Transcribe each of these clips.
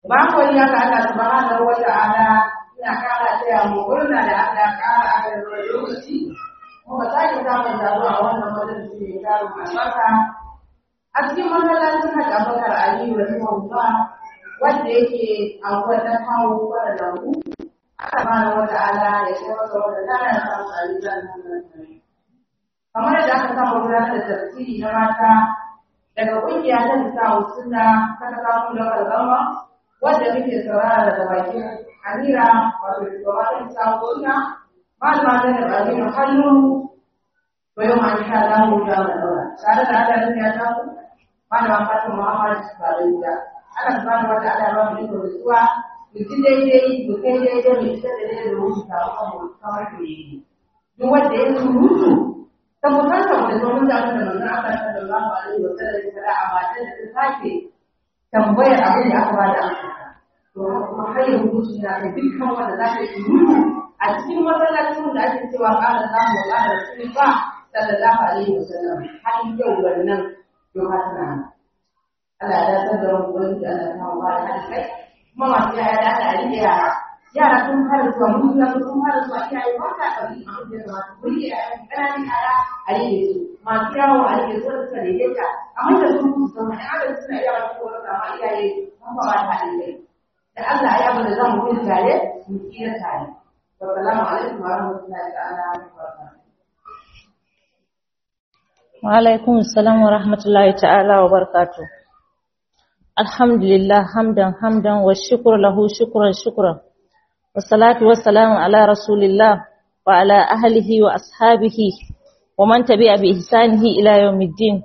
Makon ya ga Allah subhanahu wa ta'ala ina kara taya mu murna da Allah kara a kan lokaci kuma sake samun zaruwa a wannan majalisi mai tarin albarka a cikin masallacin Hajji Abubakar Aliyu rahimahullah wanda yake anguwar ta kawo kwada lambu Allah subhanahu wa ta'ala ya kai masa wanda tana samun aljanna nan kamar da aka saba gudanar da tafsiri na mata daga kungiya ta Nisa'u Sunna ta kawo lokal gama wanda muke saurara daga bakin Amira wato shugaban Nisa'u Sunna malama da Rabi'u Hallu to yau ma insha Allah mu ga daura tare da Allah ne ya tafi malama Fatima Muhammad Barinda Allah subhanahu wa ta'ala ba mu iko zuwa mu ji daidai mu kai daidai mu isa da daidai da mu ta kamar da yi duk wanda ya surutu saboda saboda domin da manzon Allah sallallahu alaihi wa sallam ya fara a matan da ta sake tambayar abin da aka bada amsa to kuma har yanzu hukunci na ga dukkan wanda za ta yi a cikin masallacin da ake cewa qala Allahu wa qala Rasulullah sallallahu alaihi wa sallam har yau wannan to hasana Allah ya san da wani da Allah ta ba da kai kuma masu yaya da Allah ya yara sun fara zuwa mun ga sun fara zuwa iyaye ba ta abin da ya kamata ku yi a ƙananan yara a rike su masu yawo a rike su da suka daidaita amma da su zama da adal suna yawa ko wani sama iyaye an ba ta haɗin kai da Allah ya bada za mu yi tare mu tsira tare wassalamu alaikum wa rahmatullahi ta'ala wa barakatuh wa alaikum assalam wa rahmatullahi ta'ala wa barakatuh alhamdulillah hamdan wa shukru lahu shukran والصلاة والسلام على رسول الله وعلى أهله وأصحابه ومن تبع بإحسانه إلى يوم الدين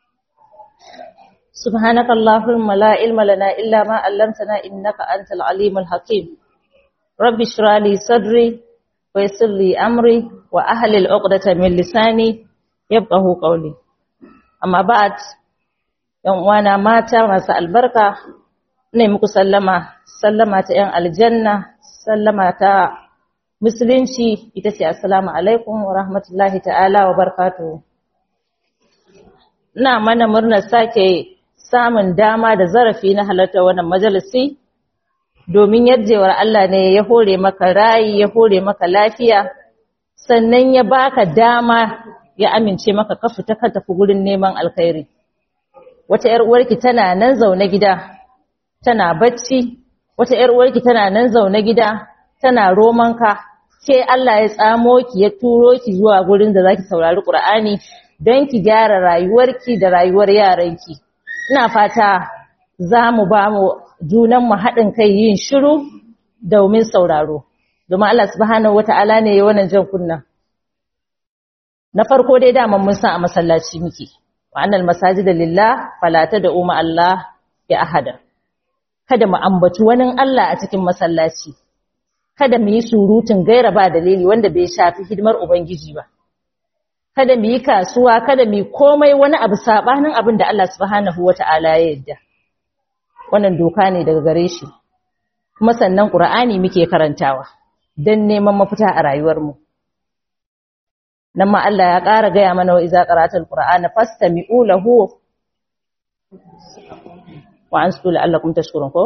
سبحانك اللهم لا علم لنا إلا ما علمتنا إنك أنت العليم الحكيم رب اشرح لي صدري ويسر لي أمري وأحلل عقدة من لساني يفقهوا قولي أما بعد يوم وانا ماتا مساء البركة نيمكو سلمة ‘yan aljanna sallama ta musulunci ita ce assalamu alaikum wa rahmatullahi ta'ala wa barakatuhu. Ina mana murnar sake samun dama da zarafi na halartar wannan majalisi domin yarjewar Allah ne ya hore maka rayi ya hore maka lafiya sannan ya baka dama ya amince maka ka fita ka tafi gurin neman alkhairi. Wata ‘yar uwarki tana nan zaune gida tana bacci wata ‘yar uwarki tana nan zaune gida tana romanka ke Allah ya tsamo ki ya turo ki zuwa gurin da zaki saurari Qur'ani don ki gyara rayuwarki da rayuwar yaranki ina fata za mu ba mu junan mu haɗin kai yin shiru domin sauraro domin Allah subhanahu wata'ala ne ya wannan jan kunna na farko dai da mun san a masallaci muke wa annal masajida lillah fala tad'u ma Allah ya ahada kada mu ambaci wani Allah a cikin masallaci kada mu yi surutun gaira ba dalili wanda bai shafi hidimar ubangiji ba kada mu yi kasuwa kada mu yi komai wani abu sabanin abin da Allah subhanahu wata'ala ya yarda wannan doka ne daga gare shi kuma sannan Qur'ani muke karantawa dan neman mafita a rayuwar mu nan ma Allah ya ƙara gaya mana wa iza qara'atul qur'ana fastami'u lahu wa ansitu la'allakum tashkurun ko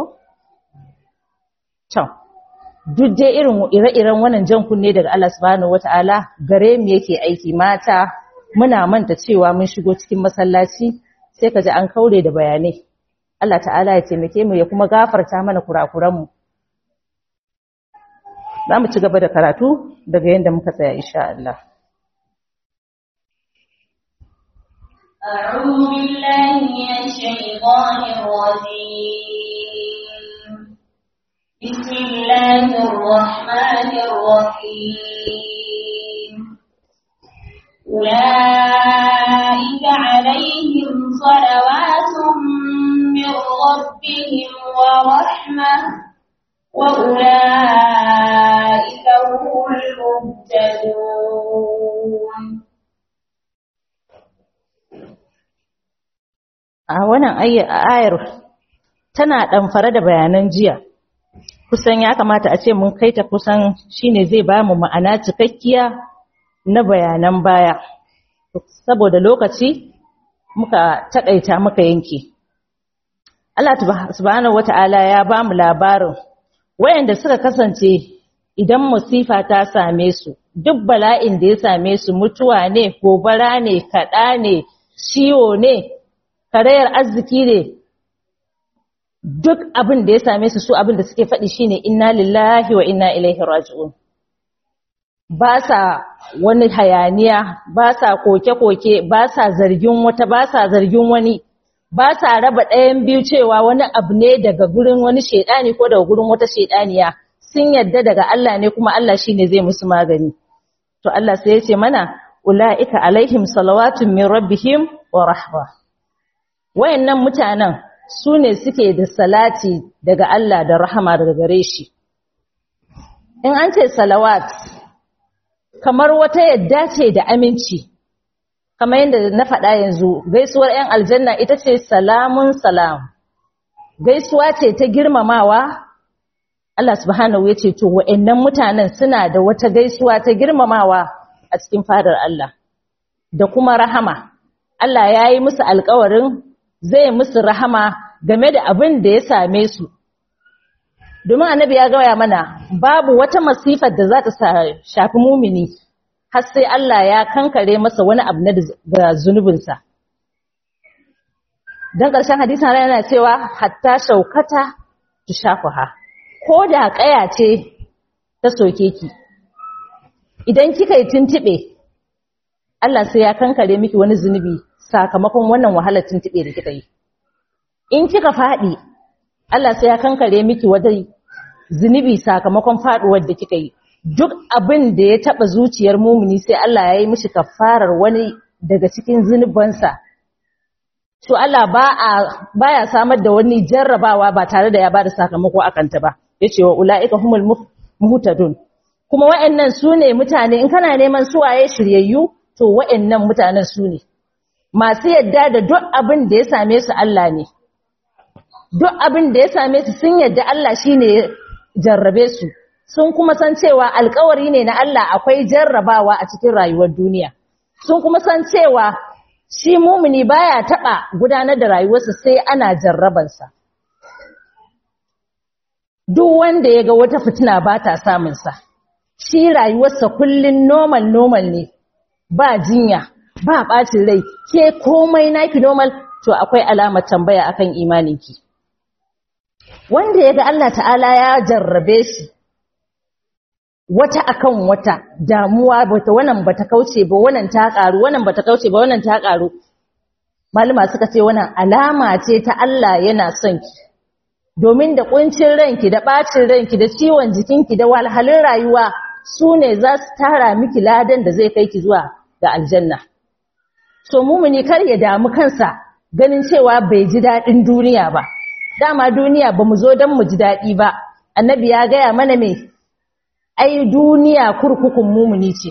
to duk dai irin ire-iren wannan jan kunne daga Allah subhanahu wata'ala gare mu yake aiki mata muna manta cewa mun shigo cikin masallaci sai kaji an kaure da bayanai Allah ta'ala ya taimake mu ya kuma gafarta mana kurakuran mu zamu ci gaba da karatu daga yanda muka tsaya insha Allah أعوذ بالله من الشيطان الرجيم بسم الله الرحمن الرحيم أولئك عليهم صلوات من ربهم ورحمة وأولئك هم المهتدون a wannan ayar tana ɗamfare da bayanan jiya kusan ya kamata a ce mun kai ta kusan shine zai ba mu ma'ana cikakkiya na bayanan baya saboda lokaci muka takaita muka yanke Allah subhanahu wata'ala ya ba mu labarin wayanda suka kasance idan musifa ta same su, duk bala'in da ya same su, mutuwa ne, gobara ne, kaɗa ne, ciwo ne, karayar arziki ne, duk abin da ya same su abin da suke faɗi shine inna lillahi wa inna ilaihi raji'un. Ba sa wani hayaniya, ba sa koke-koke, ba sa zargin wata, ba sa zargin wani, ba sa raba ɗayan biyu cewa wani abu ne daga gurin wani shaidani ko daga gurin wata shaidaniya. Sun yadda daga Allah ne kuma Allah shine zai musu magani. To Allah sai ya ce mana ulaika alaihim salawatun min rabbihim wa rahma. Wayannan mutanen su ne suke da salati daga Allah da rahama daga gare shi. In an ce salawat kamar wata yadda ce da aminci, kamar yadda na faɗa yanzu, gaisuwar 'yan aljanna ita ce salamun salam, gaisuwa ce ta girmamawa. Allah subhanahu ya ce to wa'annan mutanen suna da wata gaisuwa ta girmamawa a cikin fadar Allah da kuma rahama. Allah ya yi musu alƙawarin zai musu rahama game da abin da ya same su. Domin annabi ya gaya mana babu wata masifar da za ta shafi mumini har sai Allah ya kankare masa wani abu na da zunubinsa. Don ƙarshen hadisin yana cewa hatta shaukata tushafaha, ko da ƙaya ce ta soke ki, idan kika yi tuntuɓe Allah sai ya kankare miki wani zunubi sakamakon wannan wahalar tuntuɓe da kika yi. In kika faɗi Allah sai ya kankare miki wata zunubi sakamakon faɗuwar da kika yi. Duk abin da ya taɓa zuciyar mumini sai Allah ya yi mishi kafarar wani daga cikin zunubansa. To Allah baya samar da wani jarrabawa ba tare da ya bada sakamako akan ta ba. Yace wa ulaika humul muhtadun. Kuma waɗannan sune mutane, in kana neman suwaye shiryayyu to waɗannan mutanen sune masu yadda da duk abin da ya same su Allah ne. Duk abin da ya same su sun yadda Allah shine ya jarrabe su. Sun kuma san cewa alƙawari ne na Allah akwai jarrabawa a cikin rayuwar duniya. Sun kuma san cewa shi mumini baya taba gudanar da rayuwarsa sai ana jarrabansa. Duk wanda ya ga wata fitina ba ta samun sa, shi rayuwarsa kullun normal ne, ba jinya, ba bacin rai, ke komai naki normal, to akwai alamar tambaya akan imaninki. Wanda ya ga Allah ta'ala ya jarrabe shi wata akan wata, damuwa bata wannan bata kauce ba, wannan ta karu, wannan bata kauce ba, wannan ta karu. Malama suka ce wannan alama ce ta Allah yana son ki. Domin da kuncin ranki, da bacin ranki, da ciwon jikinki, da walhalin rayuwa sune za su tara miki ladan da zai kai ki zuwa ga aljanna. So mumuni kar ya damu kansa ganin cewa bai ji dadin duniya ba. Dama duniya bamu zo dan mu ji dadi ba. Annabi ya gaya mana me? Ai duniya kurkukun mumuni ce.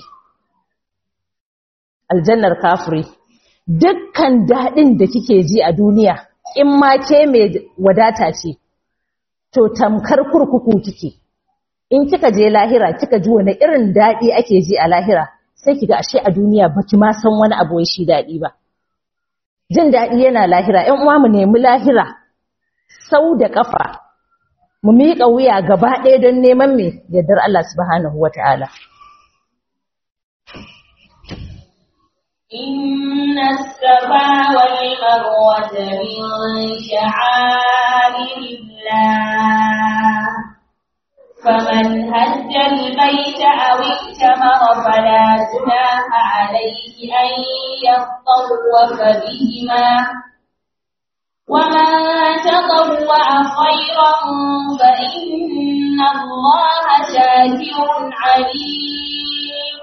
Aljannar kafiri. Dukkan dadin da kike ji a duniya, in ma ke mai wadata ce, to tamkar kurkuku kike. In kika je lahira kika ji wani irin dadi ake ji a lahira, sai kiga ashe a duniya baki ma san wani abu wai shi dadi ba. Jin dadi yana lahira. Ƴan uwa mu nemi lahira sau da kafa. Mu miƙa wuya gaba ɗaya don neman me yardar Allah subhanahu wata'ala. Inna as-safa wal marwata min sha'airillah faman hajja al-bayta aw i'tamara fala junaha alayhi an yatawwafa bihima وَمَن تَطَوَّعَ خَيْرًا فَإِنَّ اللَّهَ شَاكِرٌ عَلِيمٌ.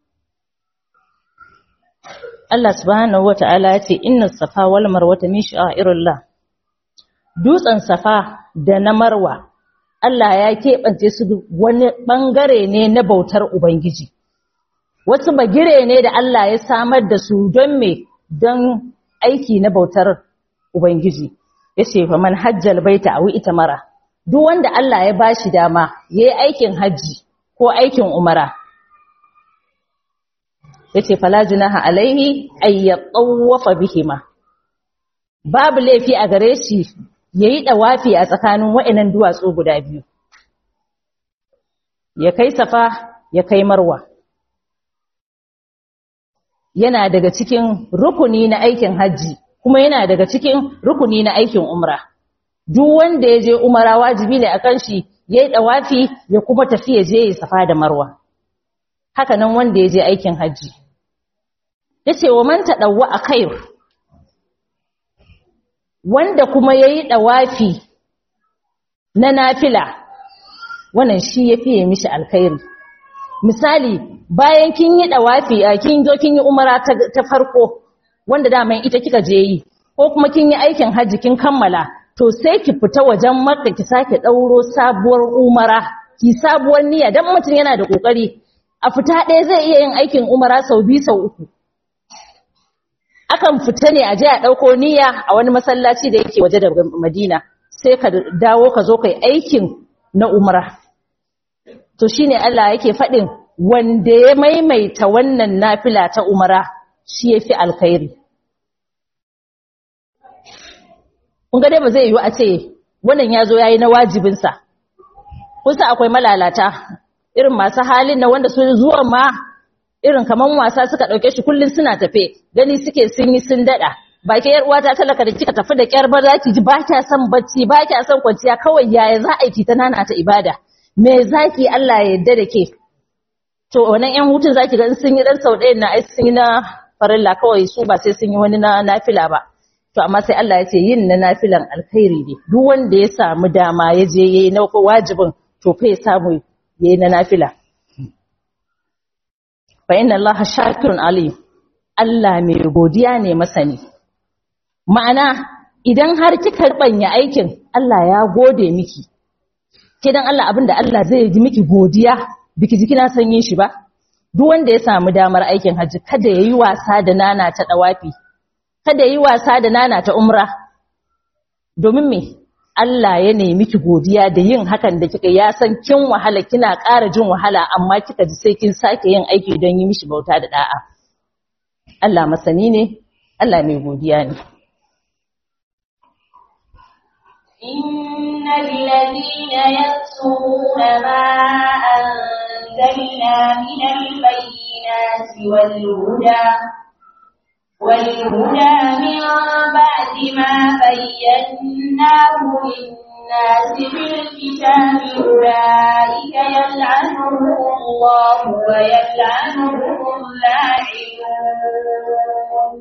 Allah subhanahu wata'ala ya ce inna safa wal marwata min sha'irillah. Dutsen safa da na marwa Allah ya keɓance su wani bangare ne na bautar Ubangiji. Wasu bagire ne da Allah ya samar da su don me? Don aiki na bautar Ubangiji. Yace fa man hajjal baita aw itamara. Duk wanda Allah ya bashi dama yayi aikin haji ko aikin umara. Yace fala junaha alaihi ay yatawafa bihima. Babu laifi a gare shi yayi dawafi a tsakanin waɗannan duwatsu guda biyu ya kai Safa ya kai Marwa yana daga cikin rukuni na aikin haji kuma yana daga cikin rukuni na aikin umra duk wanda ya je umara wajibi ne akan shi yayi dawafi ya kuma tafi ya je ya Safa da Marwa haka nan wanda ya je aikin haji yace wa man tadawwa a khair wanda kuma yayi dawafi na nafila wannan shi yafi mishi alkhairi misali bayan kin yi dawafi kin zo kin yi umara ta farko wanda dama ita kika je yi ko kuma kin yi aikin haji kin kammala to sai ki fita wajen Makka ki sake dauro sabuwar umara ki sabuwar niyya dan mutum yana da kokari a fita ɗaya zai iya yin aikin umara sau 2 sau 3 akan fita ne a je a ɗauko niyya a wani masallaci da yake waje da Madina sai ka dawo ka zo kai aikin na umra to shine Allah yake faɗin wanda ya maimaita wannan nafila ta umra shi yafi alkhairi kun ga dai ba zai yi a ce wannan yazo yayi na wajibin sa kusa akwai malalata irin masu halin na wanda su zuwa ma irin kaman wasa suka dauke shi kullun suna tafe gani suke sun yi sun dada ba ke yar uwata talaka da kika tafi da kyar ba zaki ji ba kya son bacci ba kya son kwanciya kawai yaya za a yi ta nana ta ibada me zaki Allah ya yarda da ke to wannan yan hutun zaki ga sun yi dan sau ɗayan na ai sun yi na farilla kawai su ba sai sun yi wani na nafila ba to amma sai Allah ya ce yin na nafilan alkhairi ne duk wanda ya samu dama ya je yayi na wajibin to fa ya samu yayi na nafila fa inna Allaha shakirun alim Allah mai godiya ne masani ma'ana idan har kika rubanya aikin Allah ya gode miki kidan Allah abinda Allah zai yi miki godiya biki ji kina san yin shi ba duk wanda ya samu damar aikin haji kada yayi wasa da nana ta dawafi kada yayi wasa da nana ta umra domin me Allah ya nemi miki godiya da yin hakan da kika ya san kin wahala kina ƙara jin wahala amma kika ji sai kin sake yin aiki don yi mishi bauta da da'a Allah masani ne Allah mai godiya ne innal ladina yaksumuna ma anzalna minal bayyinati wal huda من بعد ما بيناه للناس في الكتاب أولئك يلعنهم الله ويلعنهم اللاعنون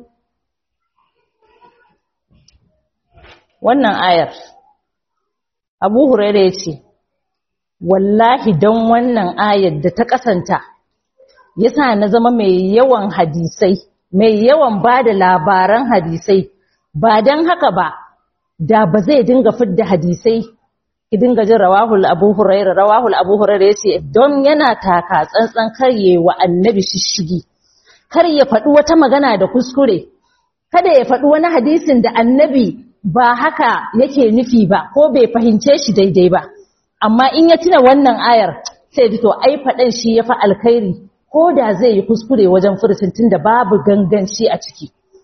wannan ayar Abu Hurairah yace wallahi dan wannan ayar da ta kasanta yasa na zama mai yawan hadisai mai yawan ba da labaran hadisai ba don haka ba da ba zai dinga fidda hadisai ki dinga jin rawahul Abu Hurairah yace don yana taka tsantsan karye wa annabi shishigi kar ya faɗi wata magana da kuskure kada ya faɗi wani hadisin da annabi ba haka yake nufi ba ko bai fahimce shi daidai ba amma in ya tuna wannan ayar sai ji to ai faɗan shi yafi alkhairi ko da zai yi kuskure wajen furucin tunda babu ganganci a ciki.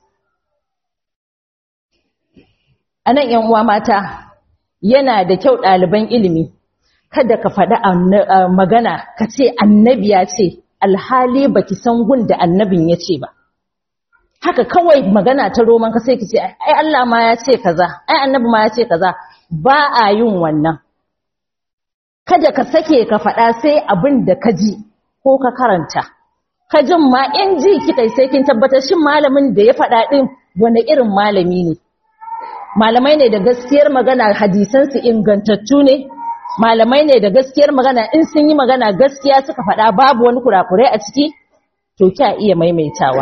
A nan ‘yan uwa mata yana da kyau ɗaliban ilimi, kada ka faɗi magana ka ce annabi ya ce, alhali baki san gun da annabin ya ce ba. Haka kawai magana ta roman ka sai ki ce, ai Allah ma ya ce kaza, ai annabi ma ya ce kaza, ba a yin wannan. Kada ka sake ka faɗa sai abin da ka ji. Ko ka karanta ka jin ma in ji kika sai kin tabbatar shin malamin da ya faɗa din wani irin malami ne malamai ne da gaskiyar magana hadisan su ingantattu ne malamai ne da gaskiyar magana in sun yi magana gaskiya suka faɗa babu wani kurakurai a ciki to kya iya maimaitawa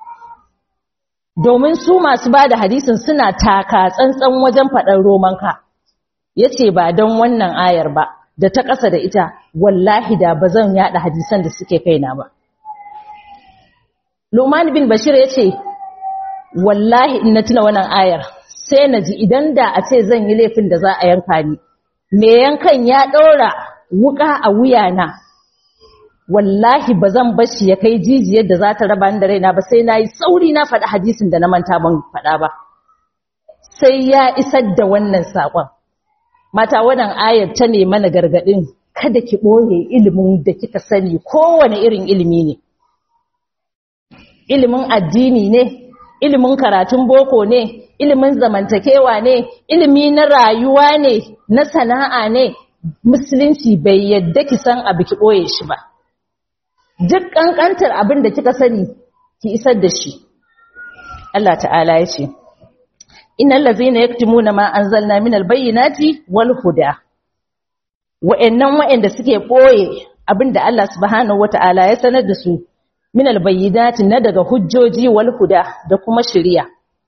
domin su masu bada hadisin suna taka tsantsan wajen faɗar romanka yace ba don wannan ayar ba da ta ƙasa da ita wallahi da ba zan yaɗa hadisan da suke kaina ba. Luman bin Bashir ya ce, wallahi in na tuna wannan ayar sai na ji idan da a ce zan yi laifin da za a yanka ni, me yankan ya ɗaura wuƙa a wuyana, wallahi ba zan bashi ya kai jijiyar da za ta raba ni da raina ba sai na yi sauri na faɗi hadisin da na manta ban faɗa ba. sai ya isar da wannan saƙon. Mata wannan ayar ta ne mana gargaɗin kada ki ɓoye ilimin da kika sani kowane irin ilimi ne. Ilimin addini ne, ilimin karatun boko ne, ilimin zamantakewa ne, ilimi na rayuwa ne, na sana'a ne, musulunci bai yadda ki san abu ki ɓoye shi ba. Duk ƙanƙantar abin da kika sani ki isar da shi. Allah ta'ala ya ce, Innal ladzina yaktumuna ma anzalna minal bayyinati wal huda. Wa'annan suke ɓoye abin da Allah subhanahu wata'ala ya sanar da su minal bayyinati na daga hujjoji wal huda da kuma shari'a.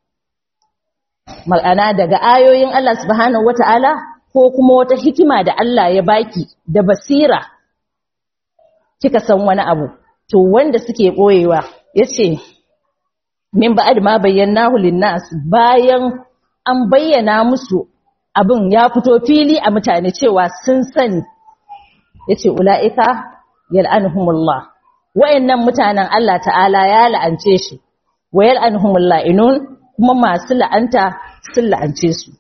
Ma'ana daga ayoyin Allah subhanahu wata'ala ko kuma wata hikima da Allah ya baki da basira kika san wani abu. To wanda suke ɓoyewa yace min ba'ad ma bayyanahu lin-nas, bayan an bayyana musu abin ya fito fili a mutane cewa sun sani, yace ulaika yal'anuhumullah, wayannan mutanen Allah ta'ala ya la'ance shi, wa yal'anuhumul la'inun, kuma masu la'anta sun la'ance su.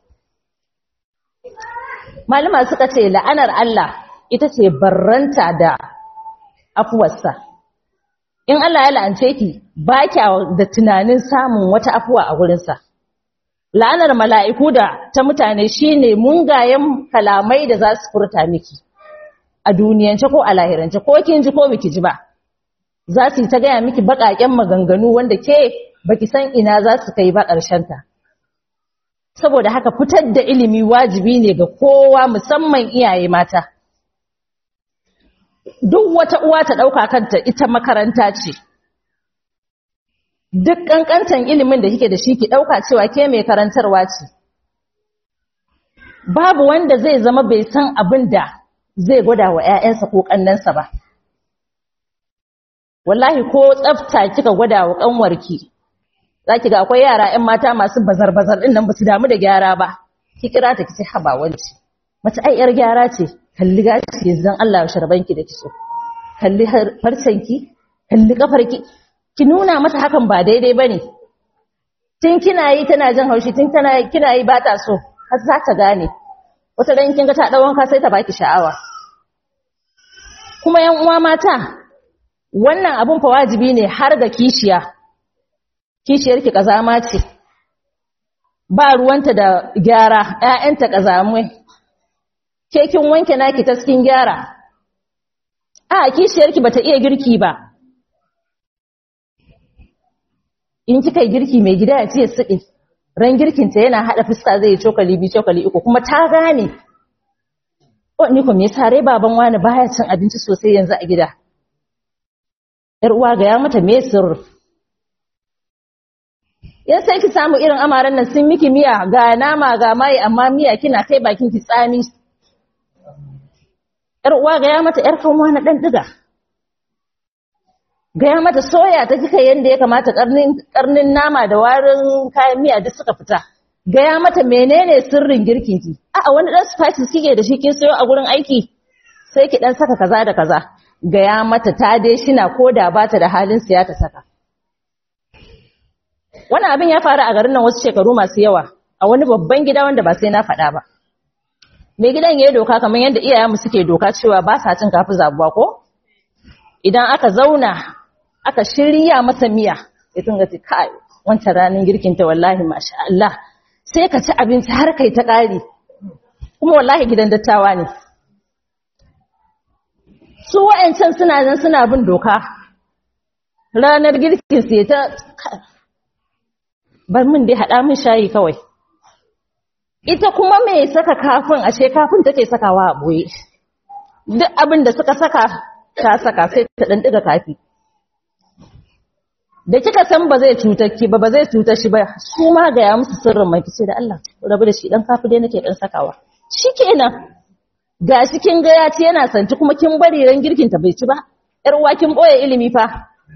Malama suka ce la'anar Allah ita ce barranta da afuwarsa. In Allah ya la'ance ki ba kya da tunanin samun wata afuwa a gurinsa. La'anar mala'iku da ta mutane shine mungayen kalamai da za su furta miki a duniyance ko a lahirance, ko kin ji ko biki ji ba. Za su yi ta gaya miki baƙaƙen maganganu wanda ke baki san ina za su kai ba ƙarshenta. Saboda haka fitar da ilimi wajibi ne ga kowa, musamman iyaye mata. Duk wata uwa ta ɗauka kanta ita makaranta ce. Duk ƙanƙantan ilimin da kike da shi ki ɗauka cewa ke mai karantarwa ce. Babu wanda zai zama bai san abin da zai gwada wa ‘ya'yansa ko ƙannansa ba. Wallahi ko tsafta kika gwada wa ƙanwarki, za ki ga akwai yara ‘yan mata masu bazar-bazar ɗin nan ba su damu da gyara ba. Ki kira ta ki ce haba wanci. Mace ai ‘yar gyara ce. Kalli gashi yanzu Allah ya sharbanki da kiso, kalli farcenki, kalli kafarki, ki nuna mata hakan ba daidai bane. Tun kina yi tana jin haushi, tun kina yi ba ta so, har za ta gane. Wata ran kin ga ta dau wanka sai ta baki sha'awa. Kuma yan uwa mata, wannan abun fa wajibi ne har ga kishiya. Kishiyarki kazama ce. Ba ruwanta da gyara, ƴaƴanta kazamai. Ke kin wanke naki ta cikin gyara. A kishiyarki bata iya girki ba. In kika yi girki mai gida ya ce siɗi. Ran girkinta yana haɗa fuska zai cokali biyu cokali uku kuma ta gane. O ni ko me yasa rai baban wani baya cin abinci sosai yanzu a gida. Yar uwa ga ya mata me sirri. Yan sai ki samu irin amaran nan sun miki miya ga nama ga mai amma miya kina kai bakin ki tsami. ‘Yar uwa gaya mata ‘yar kanwa na ɗan ɗiga, gaya mata soya ta kika yadda ya kamata ƙarnin nama da warin kayan miya duk suka fita, gaya mata menene sirrin girkinki, a wani ɗan spices kike da shi kin sayo a gurin aiki, sai ki ɗan saka kaza da kaza, gaya mata ta dai shina ko da ba ta da halin siya ta saka. Wani abin ya faru a garin nan wasu shekaru masu yawa, a wani babban gida wanda ba sai na faɗa ba. Mai gidan ya yi doka kamar yadda iyayenmu suke doka cewa ba sa cin kafi zabuwa ko? Idan aka zauna aka shirya masa miya, ya tunga ce kai wancan ranar girkinta wallahi masha Allah, sai ka ci abinci har kai ta ƙari, kuma wallahi gidan dattawa ne. Su wa'ancan suna nan suna bin doka, ranar girkin sai ta bar min dai haɗa min shayi kawai. Ita kuma mai saka kafin, ashe kafin take sakawa a boye. Duk abin da suka saka, ta saka sai ta ɗan ɗiga kafi. Da kika san ba zai cutar ki ba zai cutar shi ba, su ma ga ya musu sirrin mai kice da Allah, rabu da shi ɗan kafi dai nake ɗan sakawa. Shikenan. Ga shi kin ga ya ci yana santi kuma kin bari ran girkin ta bai ci ba. Yar uwa kin boye ilimi fa.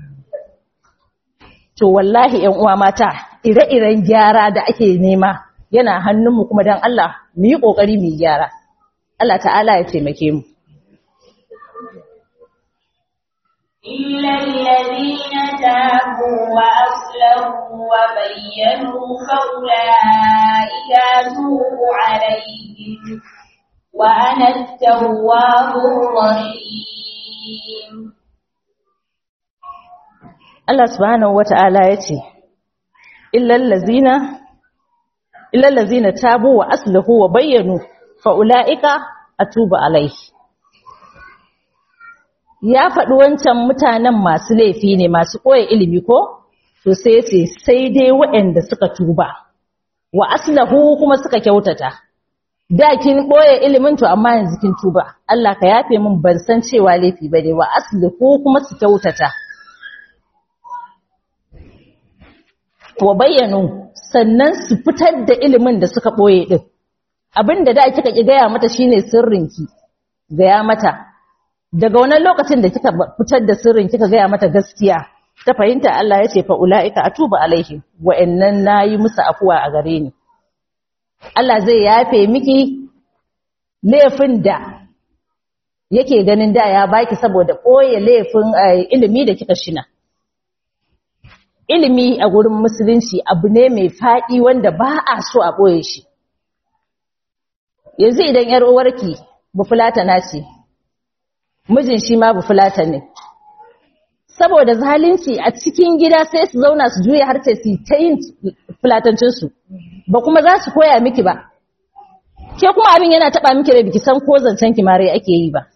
To wallahi ƴan uwa mata, ire-iren gyara da ake nema yana hannunmu kuma don Allah mu yi ƙoƙari mu yi gyara. Allah ta'ala ya taimake mu. إلا الذين تابوا وأصلحوا وبينوا فأولئك أتوب عليهم وأنا التواب الرحيم. Allah subhanahu wata'ala yace illal ladzina tabu wa aslahu wa bayyanu fa ulaika atubu alaihi. Ya faɗi wancan mutanen masu laifi ne masu koya ilimi ko to sai yace sai dai waɗanda suka tuba wa aslahu kuma suka kyautata. Da kin boye ilimin to amma yanzu kin tuba. Allah ka yafe min ban san cewa laifi bane wa aslahu kuma su kyautata. Wa bayyanu sannan su fitar da ilimin da suka boye din abinda da kika ki gaya mata shine sirrinki gaya mata daga wannan lokacin da kika fitar da sirrin kika gaya mata gaskiya ta fahimta Allah yace fa ulaika atubu alaihim wa'annan nayi musu afuwa a gare ni Allah zai yafe miki laifin da yake ganin da ya baki saboda boye laifin ilimi da kika shina. Ilimi a gurin musulunci abu ne mai faɗi wanda ba a so a ɓoye shi. Yanzu idan ‘yar uwarki bufulatana ce, mijin shi ma bufulata ne. Saboda zalunci a cikin gida sai su zauna su juya har sai su ta yin fulatancinsu, ba kuma za su koya miki ba. Ke kuma abin yana taɓa miki da biki san ko zancen kimare ake yi ba.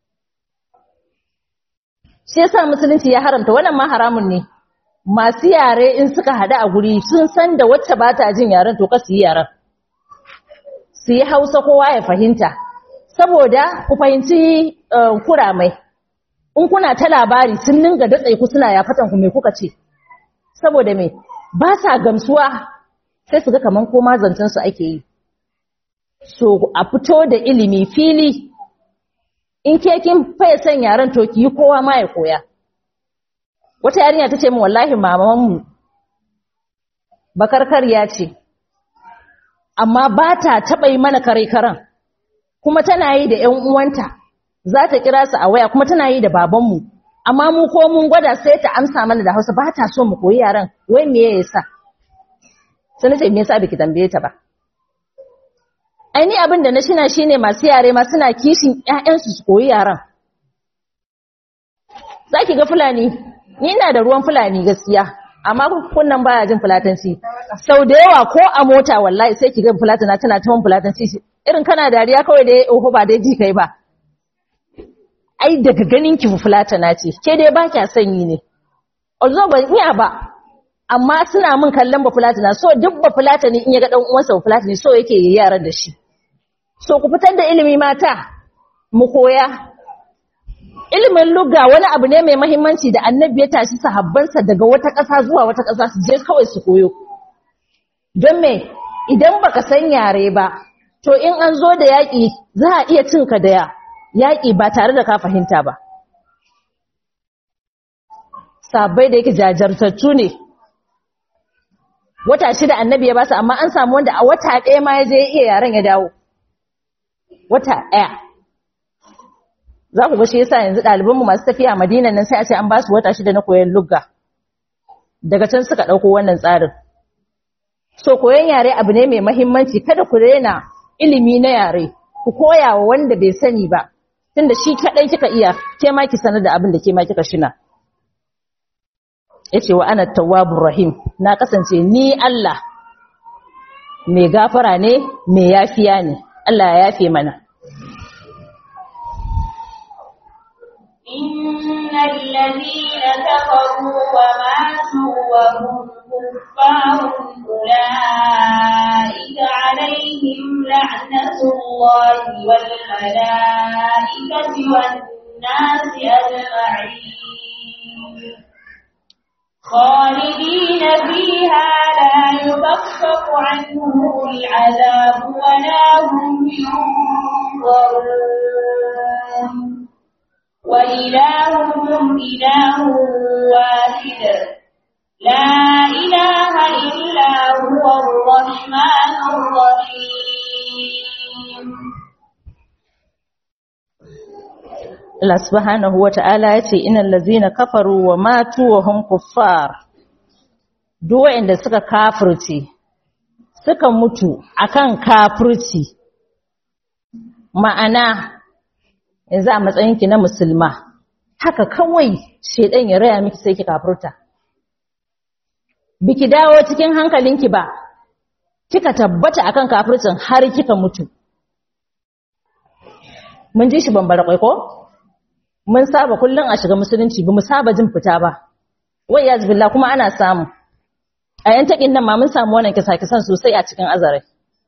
Shi yasa musulunci ya haramta wannan ma haramun ne. Masu yare in suka haɗu a guri sun san da wacce ba ta jin yaren to ka su yi yaren su yi Hausa kowa ya fahimta saboda ku fahimci kuramai in kuna ta labari sun dinga datse ku suna yafatan ku me kuka ce saboda me ba sa gamsuwa sai su ga kaman koma zancen su ake yi so a fito da ilimi fili in ke kin faye san yaren to ki yi kowa ma ya koya. Wata yarinya ta ce min wallahi mamanmu bakarkariya ce, amma ba ta taɓa yi mana kare-karen, kuma tana yi da ‘yan uwanta, za ta kira su a waya kuma tana yi da babanmu, amma mu ko mun gwada sai ta amsa mana da Hausa ba ta so mu koyi yaran, wai me ya sa? Sai nace me yasa biki tambaye ta ba? Aini abin da na shina shine masu yare ma suna kishin ƴaƴansu su koyi yaran. Zaki ga Fulani ni ina da ruwan Fulani gaskiya amma kunnan baya jin fulatanci sau da yawa ko a mota wallahi sai ki ga fulatana tana ta mun fulatanci irin kana dariya kawai da oho ba dai ji kai ba ai daga ganin ki fulatana ce ke dai ba kya sanyi ne ozo ban iya ba amma suna mun kallon ba fulatana so duk ba fulatani in ya ga dan uwansa ba fulatani so yake yi yaran da shi so ku fitar da ilimi mata mu koya. Ilimin lugha wani abu ne mai mahimmanci da annabi ya tashi sahabbansa daga wata ƙasa zuwa wata ƙasa su je kawai su koyo. Don me idan baka san yare ba, to in an zo da yaƙi za a iya cinka da yaƙi ba tare da ka fahimta ba. Sabbai da yake jajartattu ne. Wata 6 annabi ya basu amma an samu wanda a wata 1 ma ya je iya yaren ya dawo. Wata 1. Za ku ga shi yasa yanzu ɗalibanmu masu tafiya Madina nan sai a ce an ba su wata 6 na koyon lugga. Daga can suka ɗauko wannan tsarin. So koyon yare abu ne mai mahimmanci kada ku rena ilimi na yare. Ku koya wa wanda bai sani ba. Tunda shi kaɗai kika iya, ke ma ki sanar da abin da ke ma kika shina. Yace wa ana tawwabur rahim. Na kasance ni Allah mai gafara ne, mai yafiya ne. Allah ya yafe mana. إن الذين كفروا وماتوا وهم كفار أولئك عليهم لعنة الله والملائكة والناس أجمعين خالدين فيها لا يخفف عنهم العذاب ولا هم ينظرون وإلهكم إله واحد لا إله إلا هو الرحمن الرحيم Allah subhanahu wata'ala yace innal ladzina kafaru wa matu wa hum kuffar duk wanda suka kafirce suka mutu akan kafirci ma'ana yanzu a matsayinki na musulma haka kawai shedan ya raya miki sai ki kafirta biki dawo cikin hankalinki ba kika tabbata akan kafircin har kika mutu mun ji shi bambara kwai ko mun saba kullun a shiga musulunci ba mu saba jin fita ba wai ya billah kuma ana samu a yan takin nan ma mun samu wannan kisa-kisan sosai a cikin azare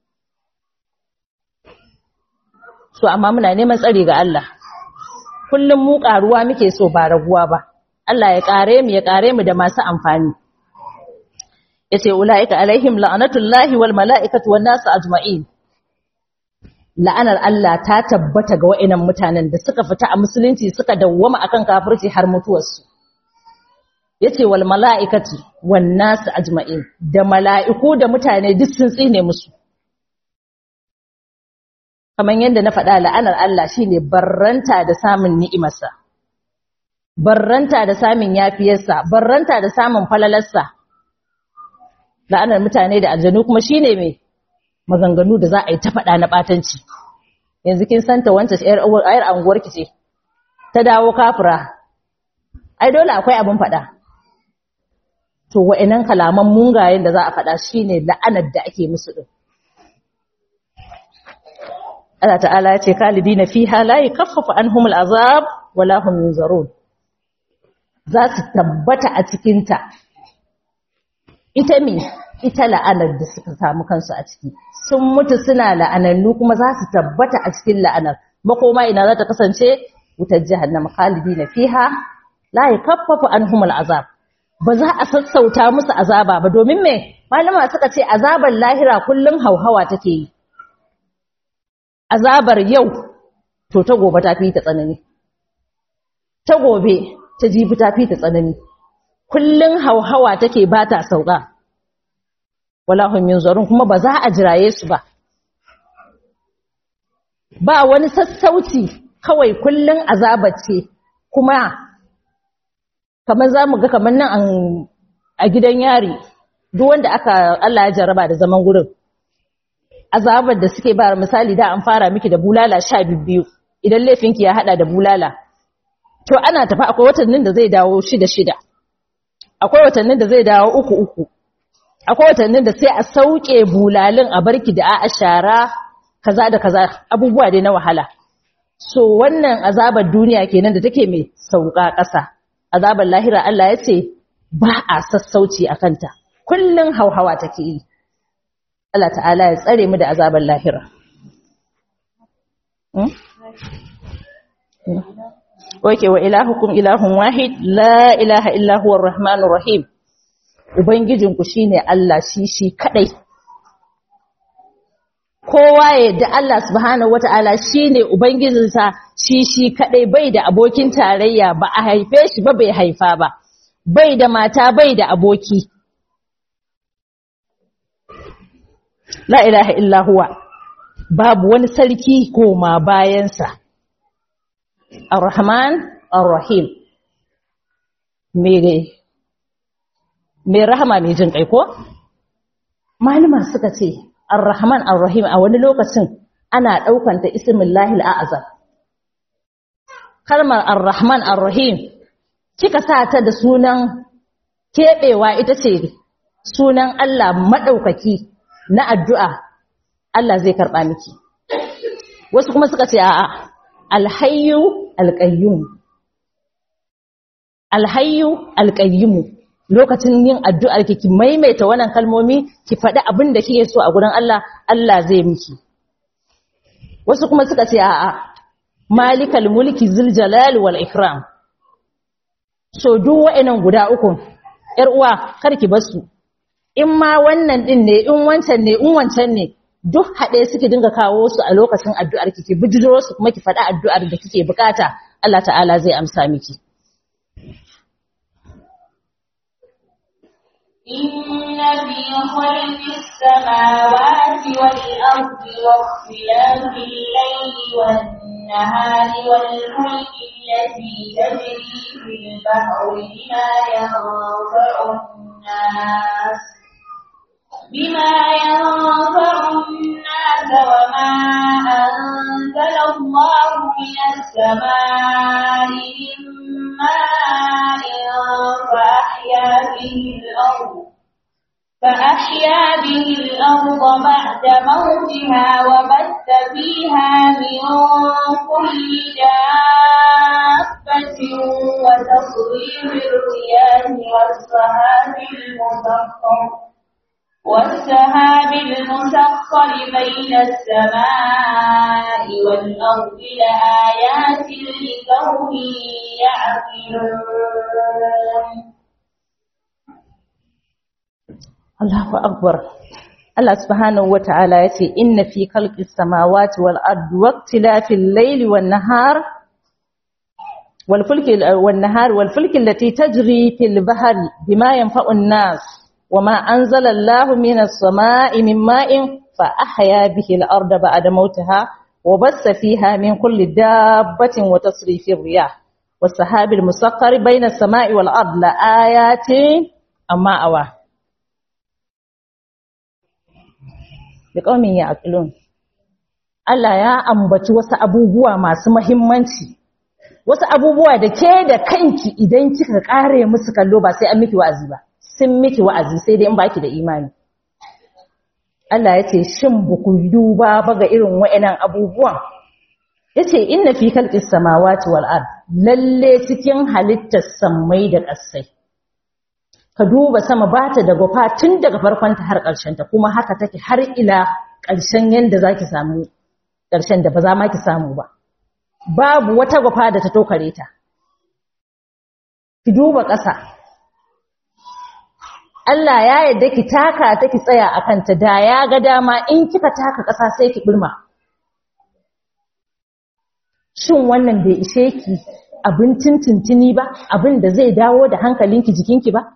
so amma muna neman tsari ga Allah kullum mu karuwa muke so ba raguwa ba Allah ya kare mu da masu amfani yace ulaika alaihim la'natullahi wal mala'ikati wan nas ajma'in la'anar Allah ta tabbata ga wa'inan mutanen da suka fita a musulunci suka dawwama akan kafirci har mutuwarsu yace wal mala'ikati wan nas ajma'in da mala'iku da mutane duk sun tsine musu kamar yadda na faɗa la'anar Allah shine barranta da samun ni'imarsa barranta da samun yafiyarsa barranta da samun falalarsa la'anar mutane da aljanu kuma shine mai maganganu da za a yi ta faɗa na ɓatanci yanzu kin santa wancan ayar anguwarki ce ta dawo kafira ai dole akwai abin faɗa to wa'annan kalaman mungayen da za a faɗa shine la'anar da ake musu din Allah ta'ala ya ce kalidina fiha la yakaffafu anhum al'azab wala hum yunzarun za su tabbata a cikin ta ita la'anar da suka samu kansu a ciki sun mutu suna la'anannu kuma za su tabbata a cikin la'anar makoma ina za ta kasance wutar jahannama khalidina fiha la yakaffafu anhum al'azab ba za a sassauta musu azaba ba domin me malama suka ce azabar lahira kullun hauhawa take yi azabar yau to ta gobe ta fi ta tsanani ta gobe ta jibi ta fi ta tsanani kullun hauhawa take ba ta sauka wala hum yunzarun kuma ba za a jiraye su ba ba wani sassauci kawai kullun azabar ce kuma kamar zamu ga kamar nan a gidan yari duk wanda Allah ya jarraba da zaman gurin azabar da suke ba misali da an fara miki da bulala 12 idan laifinki ya hada da bulala to ana tafi akwai watannin da zai dawo 6 akwai watannin da zai dawo 3 akwai watannin da sai a sauke bulalin a barki da a shara kaza da kaza abubuwa dai na wahala so wannan azabar duniya kenan da take mai sauka ƙasa azabar lahira Allah ya ce ba a sassauci akan ta kullun hauhawa take yi Allah ta'ala ya tsare mu da azabar lahira Oke wa ilahukum ilahun wahid la ilaha illa huwa arrahmanur rahim ubangijinku shine Allah shi kadai kowa ya da Allah subhanahu wataala shine ubangijinsa shi kadai bai da abokin tarayya ba a haife shi ba bai haifa ba bai da mata bai da aboki la ilaha illa huwa babu wani sarki koma bayansa Ar-Rahman Ar-Rahim mai rahama mai jin kai ko malama suka ce Ar-Rahman Ar-Rahim a wani lokacin ana daukan ta ismullahi al-a'zam kalmar Ar-Rahman Ar-Rahim kika sa ta da sunan kebewa ita ce sunan Allah madaukaki na addu'a Allah zai karba miki wasu kuma suka ce a'a alhayyu alqayyum alhayyu alqayyum lokacin yin addu'ar ki maimaita wannan kalmomi ki faɗi abin da kike so a gurin Allah Allah zai miki wasu kuma suka ce a'a malikal mulki zul jalal wal ikram so duk wa'annan guda uku yar uwa karki basu in ma wannan din ne in wancan ne in wancan ne duk haɗe suke dinga kawo su a lokacin addu'ar kike bijiro su kuma ki faɗa addu'ar da kike bukata Allah ta'ala zai amsa miki inna fi khalqis samawati wal ardi wa ikhtilafil layli wan والنهار والفلك التي تجري في البحر بما ينفع الناس وما أنزل الله من السماء من ماء فأحيا به الأرض بعد موتها وبث فيها من كل دابة وتصريف الرياح والسحاب المسخر بين السماء والأرض لآيات لقوم يعقلون. Allahu akbar. Allah subhanahu wata'ala yace inna fi khalqis samawati wal ardi waqtilafil layli wan nahar wal fulki allati tajri fil bahri bima yanfa'un nas wama anzala Allahu minas samaa'i min ma'in fa ahya bihi al arda ba'da mawtiha wa bassa fiha min kulli dabbatin wa tasrifir riyah was sahabil musakhkhari bayna as-samaa'i wal ardi la ayatin amma awa da ƙaumin ya aƙilun. Allah ya ambaci wasu abubuwa masu mahimmanci, wasu abubuwa da ke da kanki idan kika ƙare musu kallo ba sai an miki wa'azi ba, sun miki wa'azi sai dai in baki da imani. Allah ya ce, shin buku duba ba ga irin wa'yanan abubuwan? Ya ce, inna fi kalƙis samawati wal'ad, lalle cikin halittar sammai da ƙasai. Ka duba sama ba ta da gwafa tun daga farkonta har ƙarshenta kuma haka take har ila ƙarshen yadda za ki samu ƙarshen da ba za ma ki samu ba. Babu wata gwafa da ta tokare ta. Ki duba ƙasa. Allah ya yarda ki taka ta ki tsaya a kanta da ya ga dama in kika taka ƙasa sai ki birma. Shin wannan bai ishe ki abin tintintini ba, abin da zai dawo da hankalinki jikinki ba?